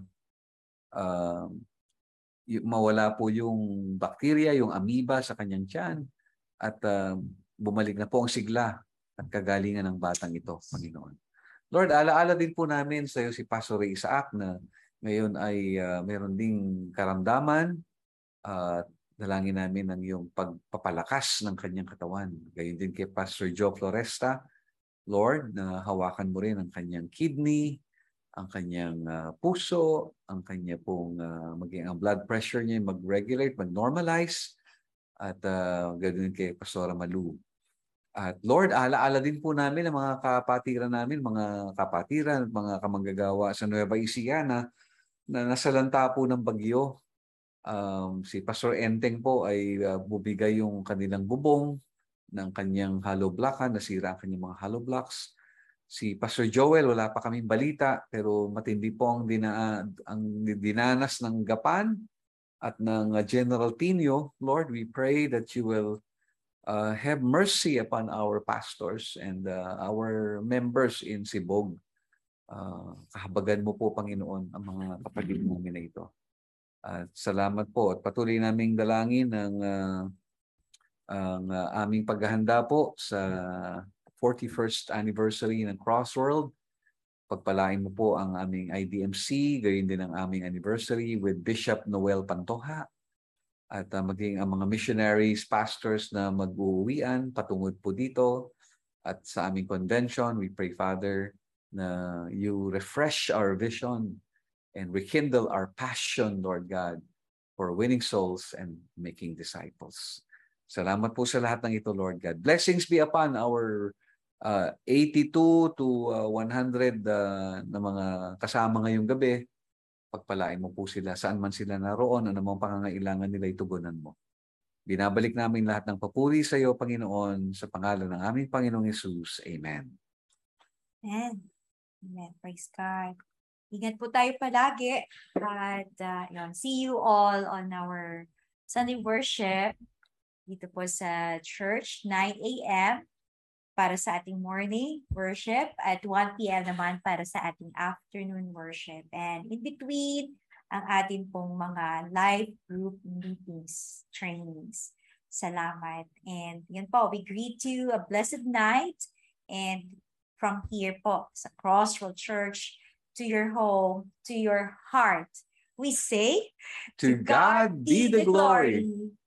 uh, mawala po yung bacteria, yung amoeba sa kanyang tiyan at uh, bumalik na po ang sigla at kagalingan ng batang ito, Panginoon. Lord, alaala din po namin sa iyo si Pastor Isaac na ngayon ay uh, meron ding karamdaman at uh, dalangin namin ang iyong pagpapalakas ng kanyang katawan. Gayon din kay Pastor Joe Floresta, Lord, na hawakan mo rin ang kanyang kidney, ang kanyang uh, puso, ang kanya pong uh, maging ang blood pressure niya mag-regulate, mag-normalize, at uh, gayon din kay Pastor Malu. At Lord, alaala din po namin ang mga kapatiran namin, mga kapatiran, mga kamanggagawa sa Nueva Ecija na, na nasalanta po ng bagyo. Um, si Pastor Enteng po ay uh, bubigay yung kanilang bubong ng kanyang hollow block, ha, nasira ang kanyang mga hollow blocks. Si Pastor Joel, wala pa kaming balita, pero matindi po ang, dina, ang dinanas ng Gapan at ng uh, General Pino. Lord, we pray that you will uh, have mercy upon our pastors and uh, our members in Sibog. Uh, kahabagan mo po, Panginoon, ang mga kapatid mo na ito. At salamat po at patuloy naming dalangin ang, uh, ang uh, aming paghahanda po sa forty-first anniversary ng Crossworld. Pagpalain mo po ang aming I D M C, gayon din ang aming anniversary with Bishop Noel Pantoja at uh, maging ang mga missionaries, pastors na mag-uuwian patungod po dito at sa aming convention. We pray, Father, na you refresh our vision and rekindle our passion, Lord God, for winning souls and making disciples. Salamat po sa lahat ng ito, Lord God. Blessings be upon our uh, eighty-two to one hundred uh, na mga kasama ngayong gabi. Pagpalain mo po sila saan man sila naroon, ano mang pangangailangan nila itugunan mo. Binabalik namin lahat ng papuri sa iyo, Panginoon, sa pangalan ng aming Panginoong Hesus. Amen. Amen. Amen. Praise God. Ingat po tayo palagi at uh, yun, see you all on our Sunday worship dito po sa church, nine a m para sa ating morning worship at one p m naman para sa ating afternoon worship. And in between, ang ating pong mga live group meetings, trainings. Salamat. And yun po, we greet you a blessed night. And from here po sa Crossworld Church, to your home, to your heart, we say, To God be the glory.